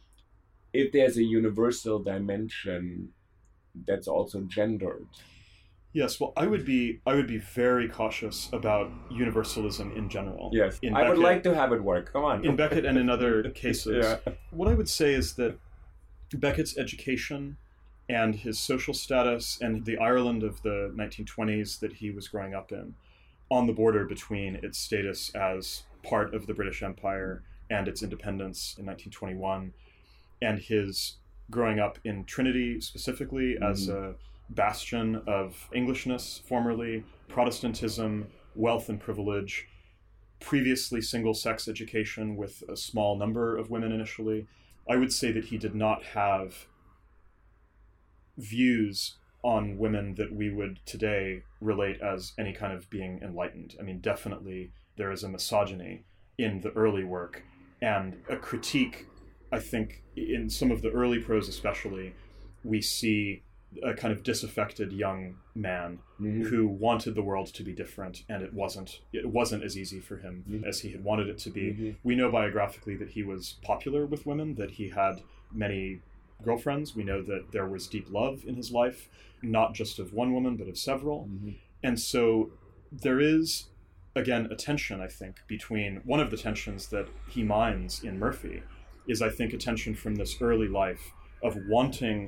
if there's a universal dimension that's also gendered. Yes, well, I would be I would be very cautious about universalism in general. Yes, in I Beckett, would like to have it work. Come on. in Beckett and in other cases. Yeah. What I would say is that Beckett's education and his social status and the Ireland of the nineteen twenties that he was growing up in, on the border between its status as part of the British Empire and its independence in nineteen twenty-one, and his growing up in Trinity specifically mm. as a bastion of Englishness, formerly Protestantism, wealth and privilege, previously single-sex education with a small number of women initially. I would say that he did not have views on women that we would today relate as any kind of being enlightened. I mean, definitely there is a misogyny in the early work and a critique. I think in some of the early prose especially, we see a kind of disaffected young man mm-hmm. who wanted the world to be different, and it wasn't it wasn't as easy for him mm-hmm. as he had wanted it to be. Mm-hmm. We know biographically that he was popular with women, that he had many girlfriends. We know that there was deep love in his life, not just of one woman, but of several. Mm-hmm. And so there is, again, a tension, I think, between one of the tensions that he mines in Murphy is, I think, a tension from this early life of wanting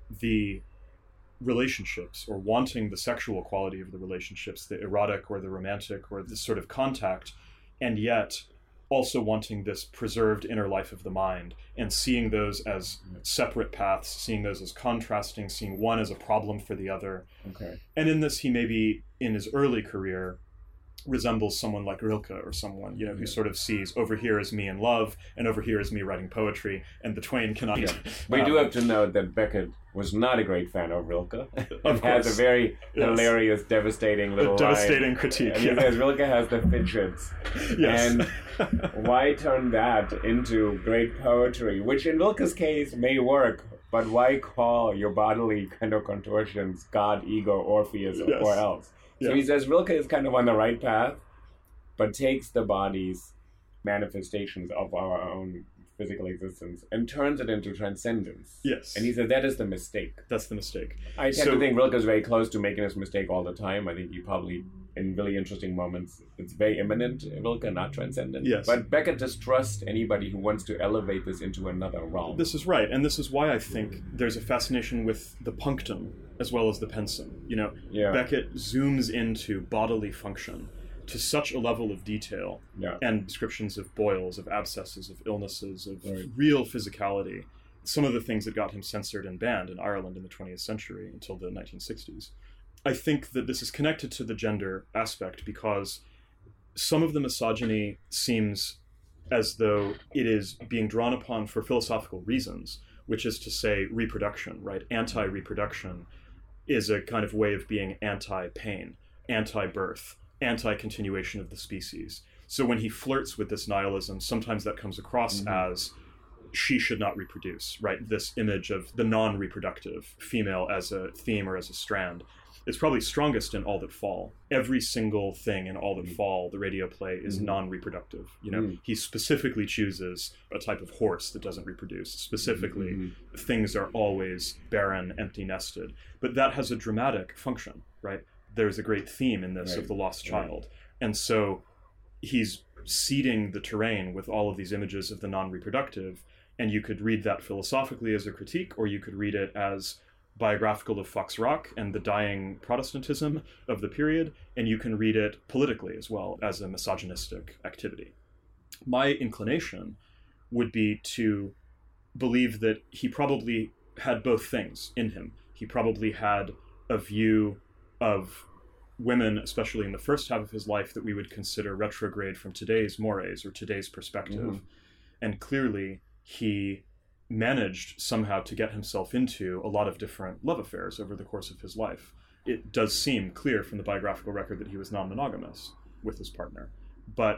the relationships or wanting the sexual quality of the relationships, the erotic or the romantic or this sort of contact, and yet also wanting this preserved inner life of the mind and seeing those as separate paths, seeing those as contrasting, seeing one as a problem for the other. Okay. And in this, he maybe in his early career resembles someone like Rilke or someone, you know, who yeah. sort of sees over here is me in love and over here is me writing poetry, and the twain cannot... Yeah. We um, do have to note that Beckett was not a great fan of Rilke. Of It has a very yes. hilarious, devastating little a devastating line. critique. And yeah. he says Rilke has the fidgets. Yes. And why turn that into great poetry, which in Rilke's case may work, but why call your bodily kind of contortions God, ego, Orpheus, or, yes. or else? So yeah. he says Rilke is kind of on the right path, but takes the body's manifestations of our own physical existence and turns it into transcendence. Yes. And he said that is the mistake. That's the mistake. I tend so, to think Rilke is very close to making this mistake all the time. I think he probably, in really interesting moments, it's very imminent, Rilke, not transcendent. Yes. But Beckett distrusts anybody who wants to elevate this into another realm. This is right, and this is why I think there's a fascination with the punctum as well as the pensum. You know, yeah. Beckett zooms into bodily function to such a level of detail yeah. and descriptions of boils, of abscesses, of illnesses, of right. real physicality. Some of the things that got him censored and banned in Ireland in the twentieth century until the nineteen sixties. I think that this is connected to the gender aspect because some of the misogyny seems as though it is being drawn upon for philosophical reasons, which is to say reproduction, right? Anti-reproduction is a kind of way of being anti-pain, anti-birth, anti-continuation of the species. So when he flirts with this nihilism, sometimes that comes across mm-hmm. as she should not reproduce, right? This image of the non-reproductive female as a theme or as a strand. It's probably strongest in All That Fall. Every single thing in All That mm-hmm. Fall, the radio play, is mm-hmm. non-reproductive. You know, mm-hmm. he specifically chooses a type of horse that doesn't reproduce. Specifically, mm-hmm. things are always barren, empty-nested. But that has a dramatic function, right? There's a great theme in this right. of the lost child. Right. And so he's seeding the terrain with all of these images of the non-reproductive, and you could read that philosophically as a critique, or you could read it as biographical of Fox Rock and the dying Protestantism of the period, and you can read it politically as well as a misogynistic activity. My inclination would be to believe that he probably had both things in him. He probably had a view of women, especially in the first half of his life, that we would consider retrograde from today's mores or today's perspective. Mm-hmm. And clearly he managed somehow to get himself into a lot of different love affairs over the course of his life. It does seem clear from the biographical record that he was non-monogamous with his partner. But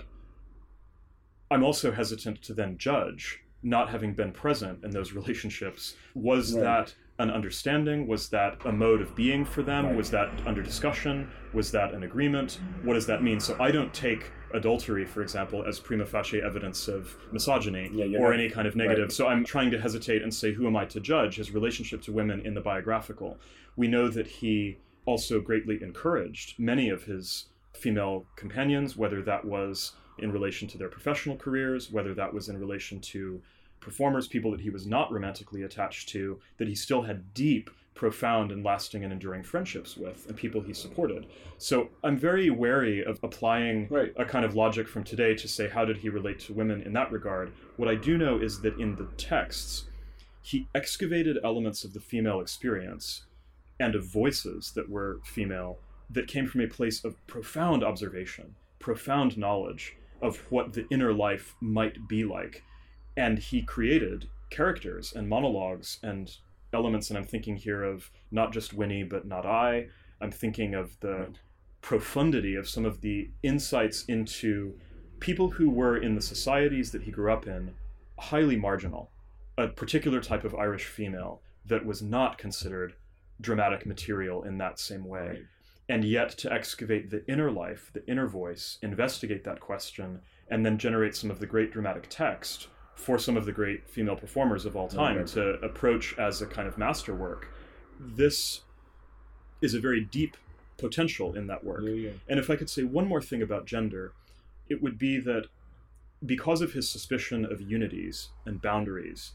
I'm also hesitant to then judge, not having been present in those relationships. Was right. that an understanding? Was that a mode of being for them? Right. Was that under discussion? Was that an agreement? What does that mean? So I don't take adultery, for example, as prima facie evidence of misogyny yeah, or not, any kind of negative. Right. So I'm trying to hesitate and say, who am I to judge his relationship to women in the biographical? We know that he also greatly encouraged many of his female companions, whether that was in relation to their professional careers, whether that was in relation to performers, people that he was not romantically attached to, that he still had deep profound and lasting and enduring friendships with, and people he supported. So I'm very wary of applying right. a kind of logic from today to say, how did he relate to women in that regard? What I do know is that in the texts, he excavated elements of the female experience and of voices that were female that came from a place of profound observation, profound knowledge of what the inner life might be like. And he created characters and monologues and elements, and I'm thinking here of not just Winnie, but Not I. I'm thinking of the right. profundity of some of the insights into people who were in the societies that he grew up in, highly marginal. A particular type of Irish female that was not considered dramatic material in that same way. Right. And yet to excavate the inner life, the inner voice, investigate that question, and then generate some of the great dramatic text for some of the great female performers of all time right. to approach as a kind of masterwork. This is a very deep potential in that work. Yeah, yeah. And if I could say one more thing about gender, it would be that because of his suspicion of unities and boundaries,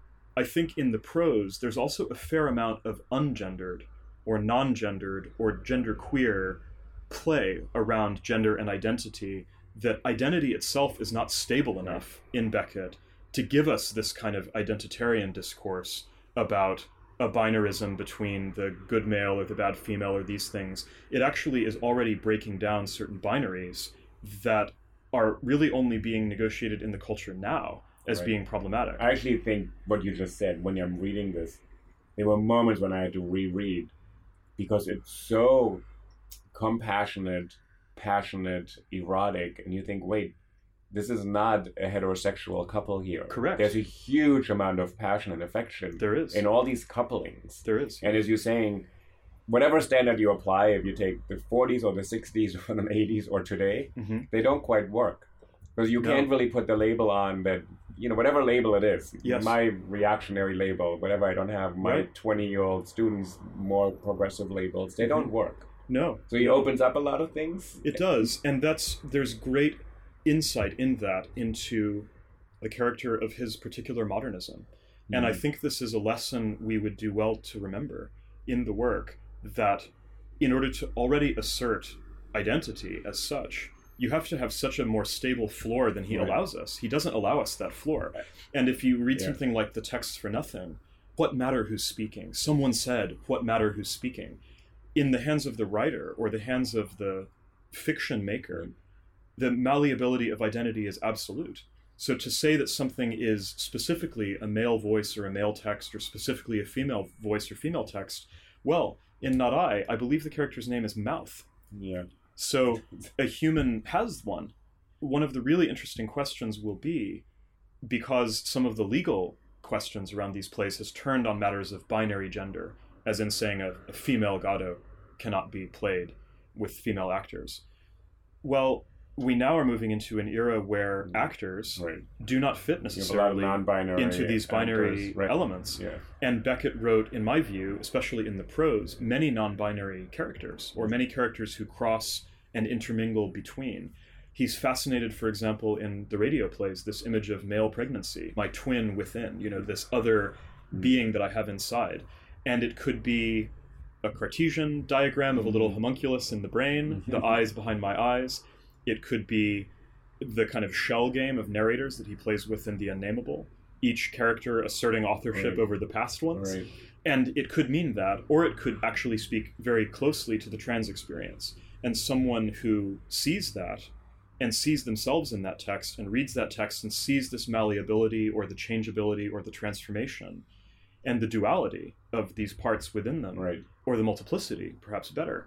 I think in the prose, there's also a fair amount of ungendered or non-gendered or genderqueer play around gender and identity, that identity itself is not stable enough in Beckett to give us this kind of identitarian discourse about a binarism between the good male or the bad female or these things. It actually is already breaking down certain binaries that are really only being negotiated in the culture now as right. being problematic. I actually think what you just said, when I'm reading this, there were moments when I had to reread because it's so compassionate, passionate, erotic, and you think, wait, this is not a heterosexual couple here. Correct. There's a huge amount of passion and affection. There is. In all these couplings. There is. And as you're saying, whatever standard you apply, if you take the forties or the sixties or the eighties or today, mm-hmm. they don't quite work. Because you no. can't really put the label on that, you know, whatever label it is, yes. my reactionary label, whatever I don't have, my right. twenty-year-old students' more progressive labels, they mm-hmm. don't work. No. So he opens up a lot of things. It does. And that's there's great insight in that into the character of his particular modernism. Mm-hmm. And I think this is a lesson we would do well to remember in the work, that in order to already assert identity as such, you have to have such a more stable floor than he right. allows us. He doesn't allow us that floor. Right. And if you read yeah. something like The Texts for Nothing, what matter who's speaking? Someone said, what matter who's speaking? In the hands of the writer or the hands of the fiction maker, right. the malleability of identity is absolute. So to say that something is specifically a male voice or a male text, or specifically a female voice or female text, well, in Not I, I believe the character's name is Mouth. Yeah. So a human has one. One of the really interesting questions will be, because some of the legal questions around these plays has turned on matters of binary gender, as in saying a, a female Godot cannot be played with female actors. Well, we now are moving into an era where actors right. do not fit necessarily into these binary actors, right. elements. Yeah. And Beckett wrote, in my view, especially in the prose, many non-binary characters, or many characters who cross and intermingle between. He's fascinated, for example, in the radio plays, this image of male pregnancy, my twin within, you know, this other mm. being that I have inside. And it could be a Cartesian diagram of a little homunculus in the brain, the eyes behind my eyes. It could be the kind of shell game of narrators that he plays with in The Unnameable, each character asserting authorship right. over the past ones. Right. And it could mean that, or it could actually speak very closely to the trans experience. And someone who sees that and sees themselves in that text and reads that text and sees this malleability or the changeability or the transformation and the duality of these parts within them, right. or the multiplicity, perhaps better,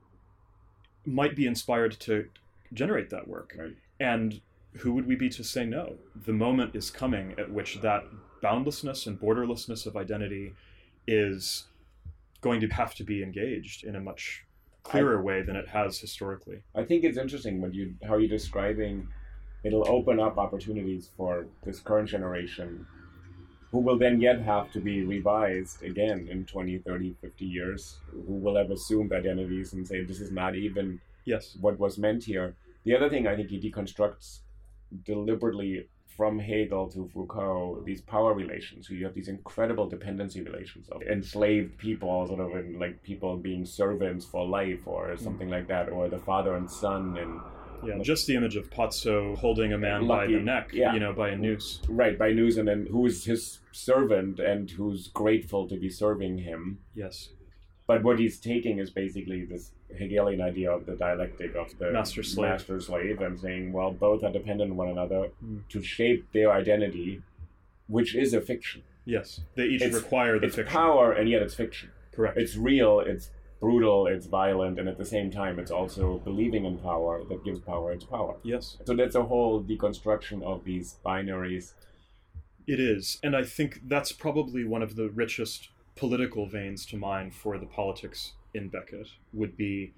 might be inspired to generate that work. Right. And who would we be to say no? The moment is coming at which that boundlessness and borderlessness of identity is going to have to be engaged in a much clearer I, way than it has historically. I think it's interesting when you how you're describing it'll open up opportunities for this current generation, who will then yet have to be revised again in twenty, thirty, fifty years, who will have assumed identities and say this is not even yes. what was meant here. The other thing I think he deconstructs deliberately from Hegel to Foucault, these power relations. So you have these incredible dependency relations of enslaved people, sort of in, like people being servants for life or something mm. like that, or the father and son. And yeah, just the image of Pozzo holding a man Lucky, by the neck, yeah. you know, by a noose. Right, by noose, and then who's his servant and who's grateful to be serving him. Yes. But what he's taking is basically this Hegelian idea of the dialectic of the master-slave, master-slave and saying, well, both are dependent on one another mm. to shape their identity, which is a fiction. Yes, they each it's, require the it's fiction. It's power, and yet it's fiction. Correct. It's real, it's brutal, it's violent, and at the same time, it's also believing in power that gives power its power. Yes. So that's a whole deconstruction of these binaries. It is, and I think that's probably one of the richest political veins to mine for the politics in Beckett, would be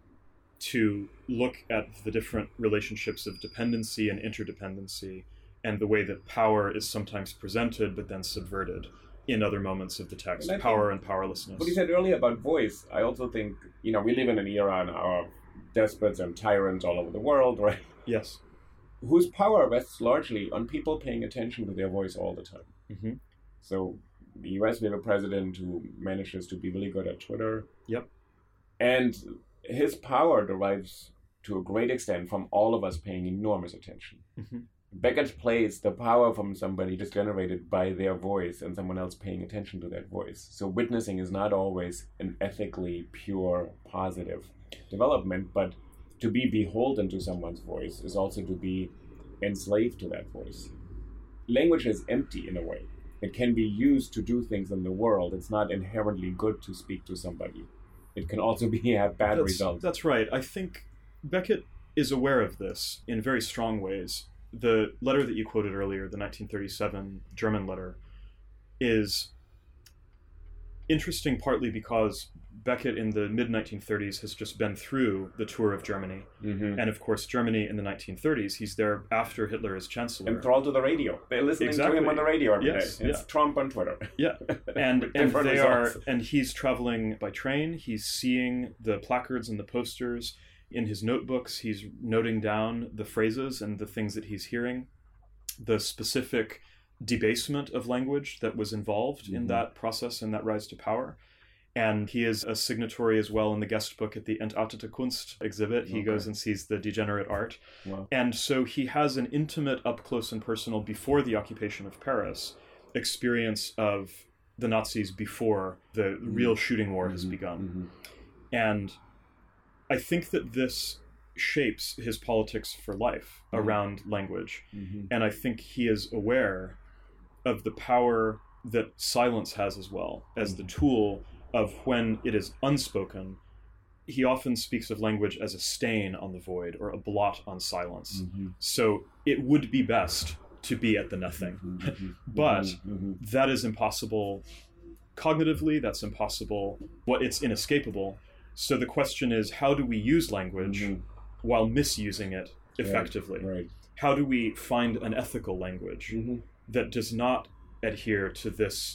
to look at the different relationships of dependency and interdependency and the way that power is sometimes presented but then subverted in other moments of the text, and power and powerlessness. What he said earlier about voice, I also think, you know, we live in an era now of despots and tyrants all over the world, right? Yes. Whose power rests largely on people paying attention to their voice all the time. Mm-hmm. So the U S, we have a president who manages to be really good at Twitter. Yep. And his power derives to a great extent from all of us paying enormous attention. Mm-hmm. Beckett plays the power from somebody just generated by their voice and someone else paying attention to that voice. So witnessing is not always an ethically pure, positive development, but to be beholden to someone's voice is also to be enslaved to that voice. Language is empty in a way. It can be used to do things in the world. It's not inherently good to speak to somebody. It can also be have bad that's, results. That's right. I think Beckett is aware of this in very strong ways. The letter that you quoted earlier, the nineteen thirty-seven German letter, is interesting partly because Beckett in the mid nineteen thirties has just been through the tour of Germany. Mm-hmm. And of course, Germany in the nineteen thirties, he's there after Hitler is chancellor. Enthralled to the radio. They're listening exactly. to him on the radio every yes, day. It's yeah. Trump on Twitter. Yeah. And and they results. are and he's traveling by train, he's seeing the placards and the posters. In his notebooks, he's noting down the phrases and the things that he's hearing, the specific debasement of language that was involved mm-hmm. in that process and that rise to power. And he is a signatory as well in the guest book at the Entartete Kunst exhibit. He okay. goes and sees the degenerate art. Wow. And so he has an intimate, up close and personal, before the occupation of Paris, experience of the Nazis before the mm-hmm. real shooting war mm-hmm. has begun. Mm-hmm. And I think that this shapes his politics for life mm-hmm. around language. Mm-hmm. And I think he is aware of the power that silence has as well, as mm-hmm. the tool of when it is unspoken. He often speaks of language as a stain on the void or a blot on silence. Mm-hmm. So it would be best to be at the nothing. Mm-hmm. But mm-hmm. that is impossible cognitively, that's impossible. Well, it's inescapable. So the question is, how do we use language mm-hmm. while misusing it effectively? Right, right. How do we find an ethical language mm-hmm. that does not adhere to this,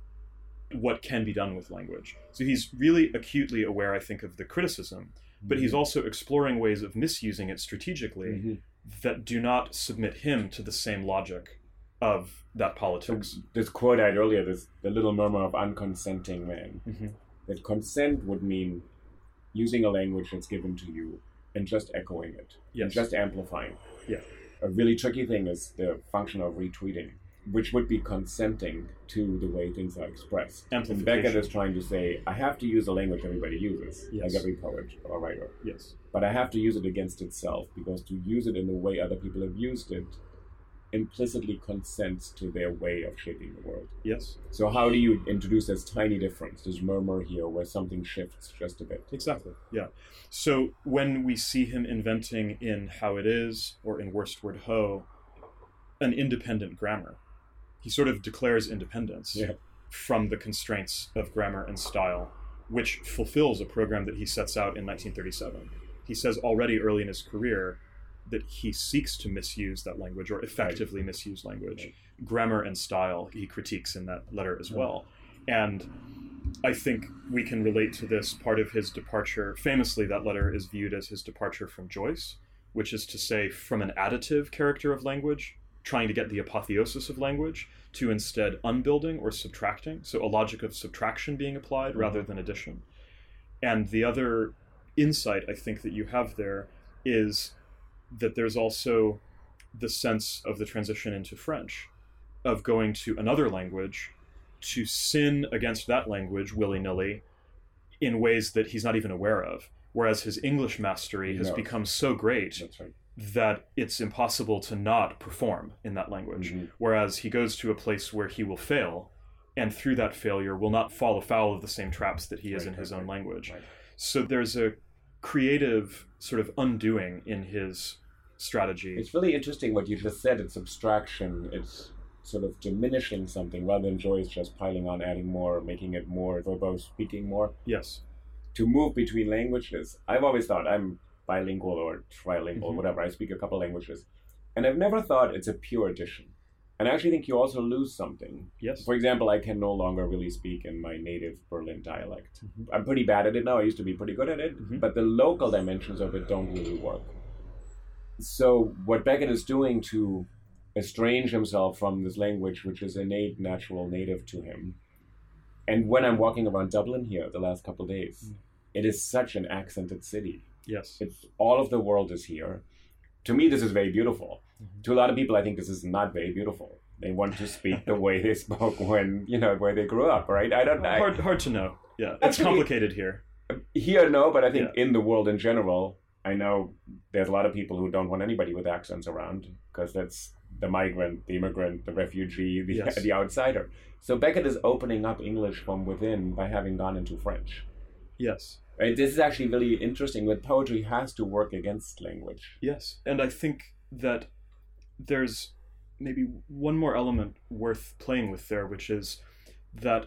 what can be done with language? So he's really acutely aware, I think, of the criticism, mm-hmm. but he's also exploring ways of misusing it strategically mm-hmm. that do not submit him to the same logic of that politics. So this quote I had earlier, this the little murmur of unconsenting man, mm-hmm. that consent would mean using a language that's given to you and just echoing it, yes. and just amplifying. Yeah. A really tricky thing is the function of retweeting, which would be consenting to the way things are expressed. And Beckett is trying to say, I have to use the language everybody uses, yes. like every poet or writer. Yes. But I have to use it against itself, because to use it in the way other people have used it implicitly consents to their way of shaping the world. Yes. So how do you introduce this tiny difference, this murmur here, where something shifts just a bit? Exactly, yeah. So when we see him inventing in How It Is, or in Worstward Ho, an independent grammar, he sort of declares independence yeah. from the constraints of grammar and style, which fulfills a program that he sets out in nineteen thirty-seven. He says already early in his career that he seeks to misuse that language, or effectively right. misuse language. Right. Grammar and style he critiques in that letter as well. And I think we can relate to this part of his departure. Famously, that letter is viewed as his departure from Joyce, which is to say from an additive character of language, trying to get the apotheosis of language to instead unbuilding or subtracting. So a logic of subtraction being applied mm-hmm. rather than addition. And the other insight I think that you have there is that there's also the sense of the transition into French, of going to another language to sin against that language willy-nilly in ways that he's not even aware of. Whereas his English mastery has no. become so great right. that it's impossible to not perform in that language. Mm-hmm. Whereas he goes to a place where he will fail, and through that failure will not fall afoul of the same traps that he is right, in his right, own right. language. Right. So there's a creative sort of undoing in his strategy. It's really interesting what you just said. It's abstraction. It's sort of diminishing something rather than Joyce just piling on, adding more, making it more verbose, speaking more. Yes. To move between languages. I've always thought I'm bilingual or trilingual, mm-hmm. whatever. I speak a couple languages. And I've never thought it's a pure addition. And I actually think you also lose something. Yes. For example, I can no longer really speak in my native Berlin dialect. Mm-hmm. I'm pretty bad at it now. I used to be pretty good at it. Mm-hmm. But the local dimensions of it don't really work. So what Beckett is doing to estrange himself from this language, which is innate, natural, native to him. And when I'm walking around Dublin here the last couple of days, mm. it is such an accented city. Yes. It's all of the world is here. To me, this is very beautiful. Mm-hmm. To a lot of people, I think this is not very beautiful. They want to speak the way they spoke when, you know, where they grew up, right? I don't know. Hard, hard to know. Yeah. It's complicated here. Here, no, but I think yeah. in the world in general, I know there's a lot of people who don't want anybody with accents around because that's the migrant, the immigrant, the refugee, the, yes. the outsider. So Beckett is opening up English from within by having gone into French. Yes. Right? This is actually really interesting, but poetry has to work against language. Yes. And I think that there's maybe one more element worth playing with there, which is that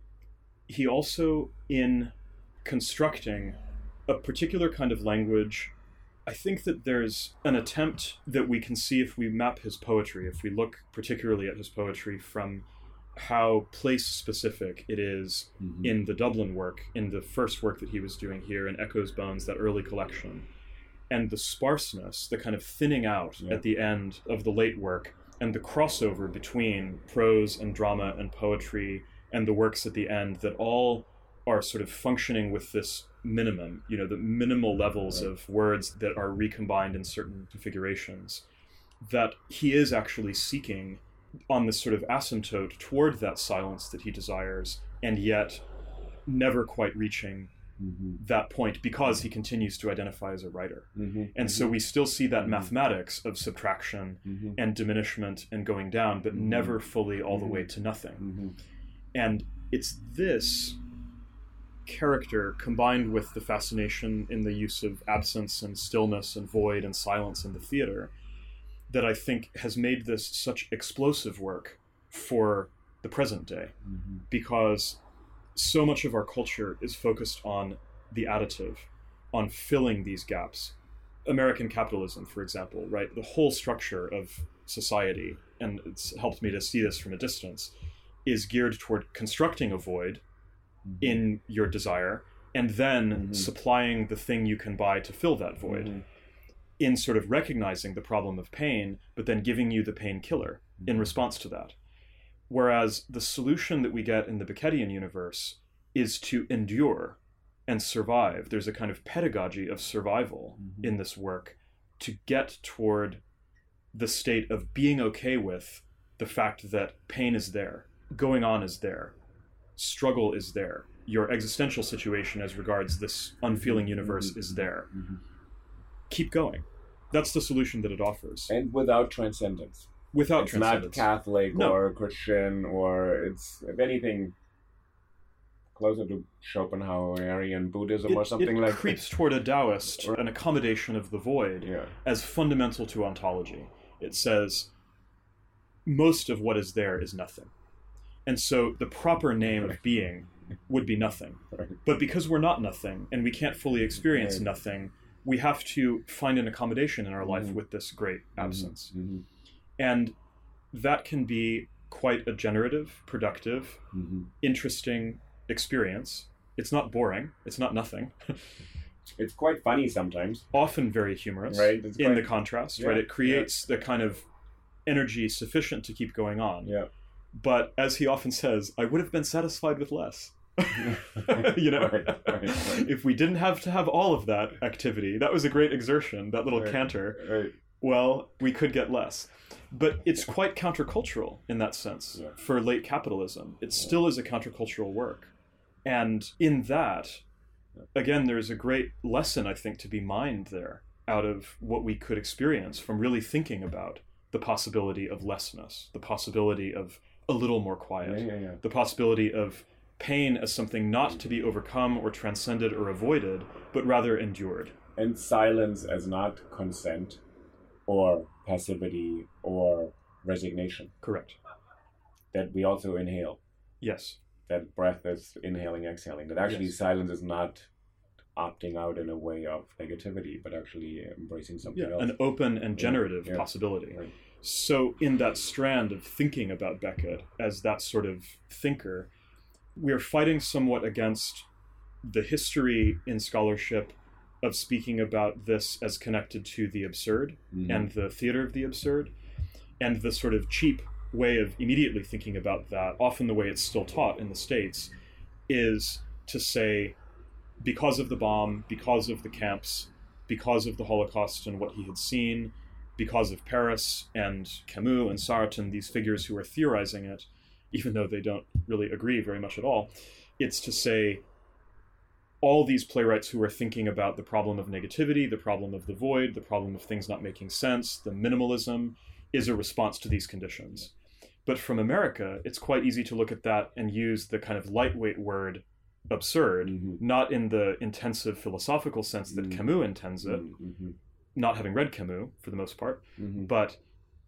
he also, in constructing a particular kind of language, I think that there's an attempt that we can see if we map his poetry, if we look particularly at his poetry from how place-specific it is mm-hmm. in the Dublin work, in the first work that he was doing here in Echoes Bones, that early collection, and the sparseness, the kind of thinning out yeah. at the end of the late work, and the crossover between prose and drama and poetry and the works at the end that all are sort of functioning with this minimum, you know, the minimal levels right. of words that are recombined in certain configurations, that he is actually seeking on this sort of asymptote toward that silence that he desires, and yet never quite reaching mm-hmm. that point because he continues to identify as a writer. Mm-hmm. And mm-hmm. so we still see that mm-hmm. mathematics of subtraction mm-hmm. and diminishment and going down, but mm-hmm. never fully all the way to nothing. Mm-hmm. And it's this character combined with the fascination in the use of absence and stillness and void and silence in the theater that I think has made this such explosive work for the present day, mm-hmm. because so much of our culture is focused on the additive, on filling these gaps. American capitalism, for example, right? The whole structure of society, and it's helped me to see this from a distance, is geared toward constructing a void mm-hmm. in your desire, and then mm-hmm. supplying the thing you can buy to fill that void, mm-hmm. in sort of recognizing the problem of pain, but then giving you the painkiller mm-hmm. in response to that. Whereas the solution that we get in the Beckettian universe is to endure and survive. There's a kind of pedagogy of survival mm-hmm. in this work to get toward the state of being okay with the fact that pain is there, going on is there, struggle is there, your existential situation as regards this unfeeling universe mm-hmm. is there. Mm-hmm. Keep going. That's the solution that it offers. And without transcendence. Without it's transcendence. Not Catholic no. or Christian, or it's, if anything, closer to Schopenhauerian Buddhism it, or something it like that. It creeps toward a Taoist, an accommodation of the void, yeah. as fundamental to ontology. It says, most of what is there is nothing. And so the proper name of being would be nothing. Right. But because we're not nothing, and we can't fully experience right. nothing, we have to find an accommodation in our life mm-hmm. with this great absence. Mm-hmm. And that can be quite a generative, productive, mm-hmm. interesting experience. It's not boring. It's not nothing. It's quite funny sometimes. Often very humorous right? It's in quite, the contrast, yeah, right? It creates yeah. the kind of energy sufficient to keep going on. Yeah. But as he often says, I would have been satisfied with less. You know, Right, right, right. if we didn't have to have all of that activity, that was a great exertion, that little Right, canter, right. well, we could get less. But it's quite countercultural in that sense Yeah. for late capitalism. It still is a countercultural work. And in that, again, there's a great lesson, I think, to be mined there out of what we could experience from really thinking about the possibility of lessness, the possibility of a little more quiet, Yeah, yeah, yeah. the possibility of pain as something not to be overcome or transcended or avoided, but rather endured. And silence as not consent or passivity or resignation. Correct. That we also inhale. Yes. That breath is inhaling, exhaling. That actually Yes. silence is not opting out in a way of negativity, but actually embracing something Yeah, else. an open and generative Yeah. possibility. Right. So in that strand of thinking about Beckett as that sort of thinker, we're fighting somewhat against the history in scholarship of speaking about this as connected to the absurd Mhm. and the theater of the absurd, and the sort of cheap way of immediately thinking about that, often the way it's still taught in the States, is to say, because of the bomb, because of the camps, because of the Holocaust and what he had seen, because of Paris and Camus and Sartre and these figures who are theorizing it, even though they don't really agree very much at all, it's to say all these playwrights who are thinking about the problem of negativity, the problem of the void, the problem of things not making sense, the minimalism, is a response to these conditions. But from America, it's quite easy to look at that and use the kind of lightweight word absurd, Mhm. not in the intensive philosophical sense that Mhm. Camus intends it, Mm-hmm. not having read Camus for the most part, Mm-hmm. but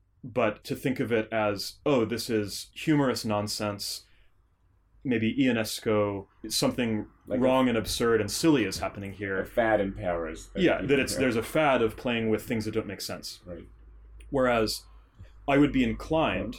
but to think of it as, oh, this is humorous nonsense, maybe Ionesco, something Like wrong a- and absurd and silly is happening A here. fad in Paris. Yeah, people- that it's there's a fad of playing with things that don't make sense. Right. Whereas I would be inclined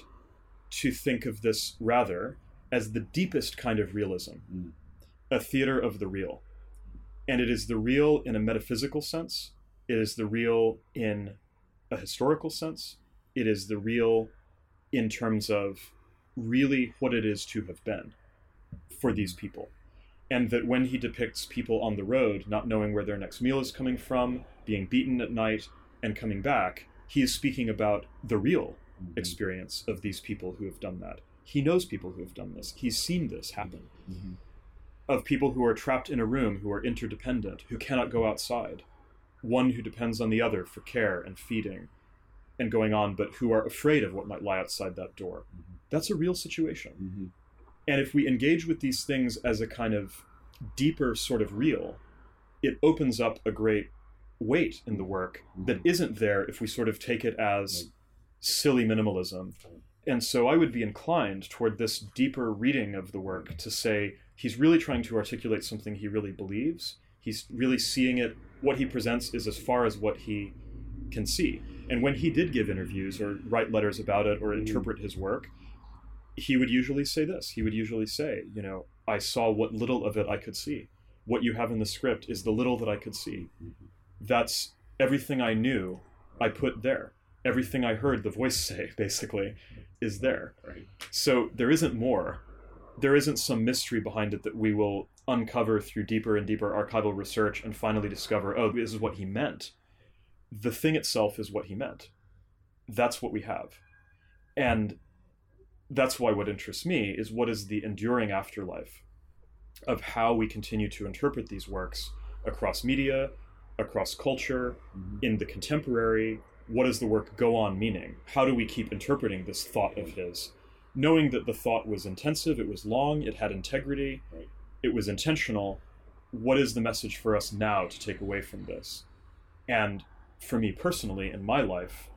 to think of this rather as the deepest kind of realism, Mm. a theater of the real. And it is the real in a metaphysical sense. It is the real in a historical sense. It is the real in terms of really what it is to have been for these people. And that when he depicts people on the road, not knowing where their next meal is coming from, being beaten at night, and coming back, he is speaking about the real Mm-hmm. experience of these people who have done that. He knows people who have done this. He's seen this happen. Mm-hmm. Of people who are trapped in a room, who are interdependent, who cannot go outside. One who depends on the other for care and feeding and going on, but who are afraid of what might lie outside that door. Mm-hmm. That's a real situation. Mm-hmm. And if we engage with these things as a kind of deeper sort of real, it opens up a great weight in the work that isn't there if we sort of take it as silly minimalism. And so I would be inclined toward this deeper reading of the work to say he's really trying to articulate something he really believes. He's really seeing it. What he presents is as far as what he can see. And when he did give interviews or write letters about it or interpret his work, he would usually say this. He would usually say, you know, I saw what little of it I could see. What you have in the script is the little that I could see. That's everything I knew I put there. Everything I heard the voice say, basically, is there. Right. So there isn't more. There isn't some mystery behind it that we will uncover through deeper and deeper archival research and finally discover, oh, this is what he meant. The thing itself is what he meant. That's what we have. And that's why what interests me is what is the enduring afterlife of how we continue to interpret these works across media, across culture, Mm-hmm. in the contemporary. What does the work go on meaning? How do we keep interpreting this thought of his? Knowing that the thought was intensive, it was long, it had integrity, Right. it was intentional. What is the message for us now to take away from this? And for me personally, in my life,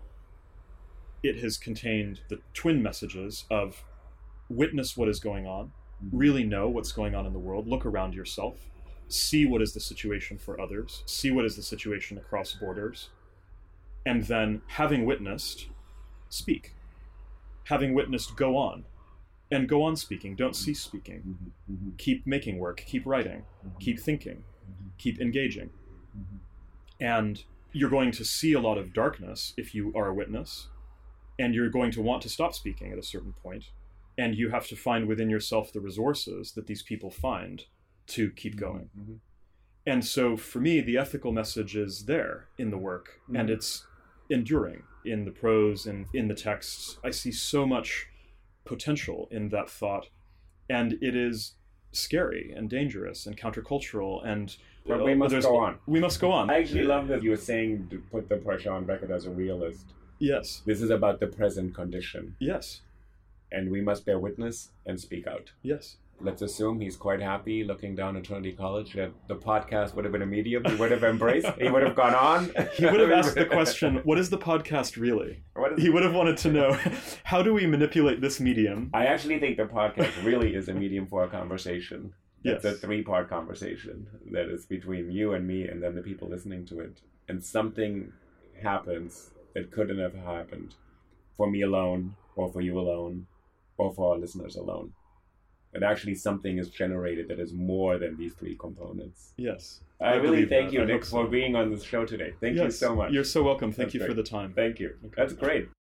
it has contained the twin messages of witness what is going on, really know what's going on in the world, look around yourself, see what is the situation for others, see what is the situation across borders, and then, having witnessed, speak. Having witnessed, go on. And go on speaking. Don't cease speaking. Mm-hmm. Mm-hmm. Keep making work. Keep writing. Keep thinking. Keep engaging. And you're going to see a lot of darkness if you are a witness. and you're going to want to stop speaking at a certain point, and you have to find within yourself the resources that these people find to keep going. Mm-hmm. And so for me, the ethical message is there in the work, mm-hmm. and it's enduring in the prose and in the texts. I see so much potential in that thought, and it is scary and dangerous and countercultural, and but we must go on. We must go on. I actually love that you were saying to put the pressure on Beckett as a realist. Yes. This is about the present condition. Yes. And we must bear witness and speak out. Yes. Let's assume he's quite happy looking down at Trinity College, that the podcast would have been a medium he would have embraced. He would have gone on. He would have asked the question, what is the podcast really? What is he would have wanted to know, how do we manipulate this medium? I actually think the podcast really is a medium for a conversation. It's yes. a three-part conversation that is between you and me and then the people listening to it. And something happens that couldn't have happened for me alone, or for you alone, or for our listeners alone. And actually something is generated that is more than these three components. Yes. I, I really thank that. you, Nick, so. for being on this show today. Thank yes. you so much. You're so welcome. Thank That's you great. for the time. Thank you. Okay. That's great.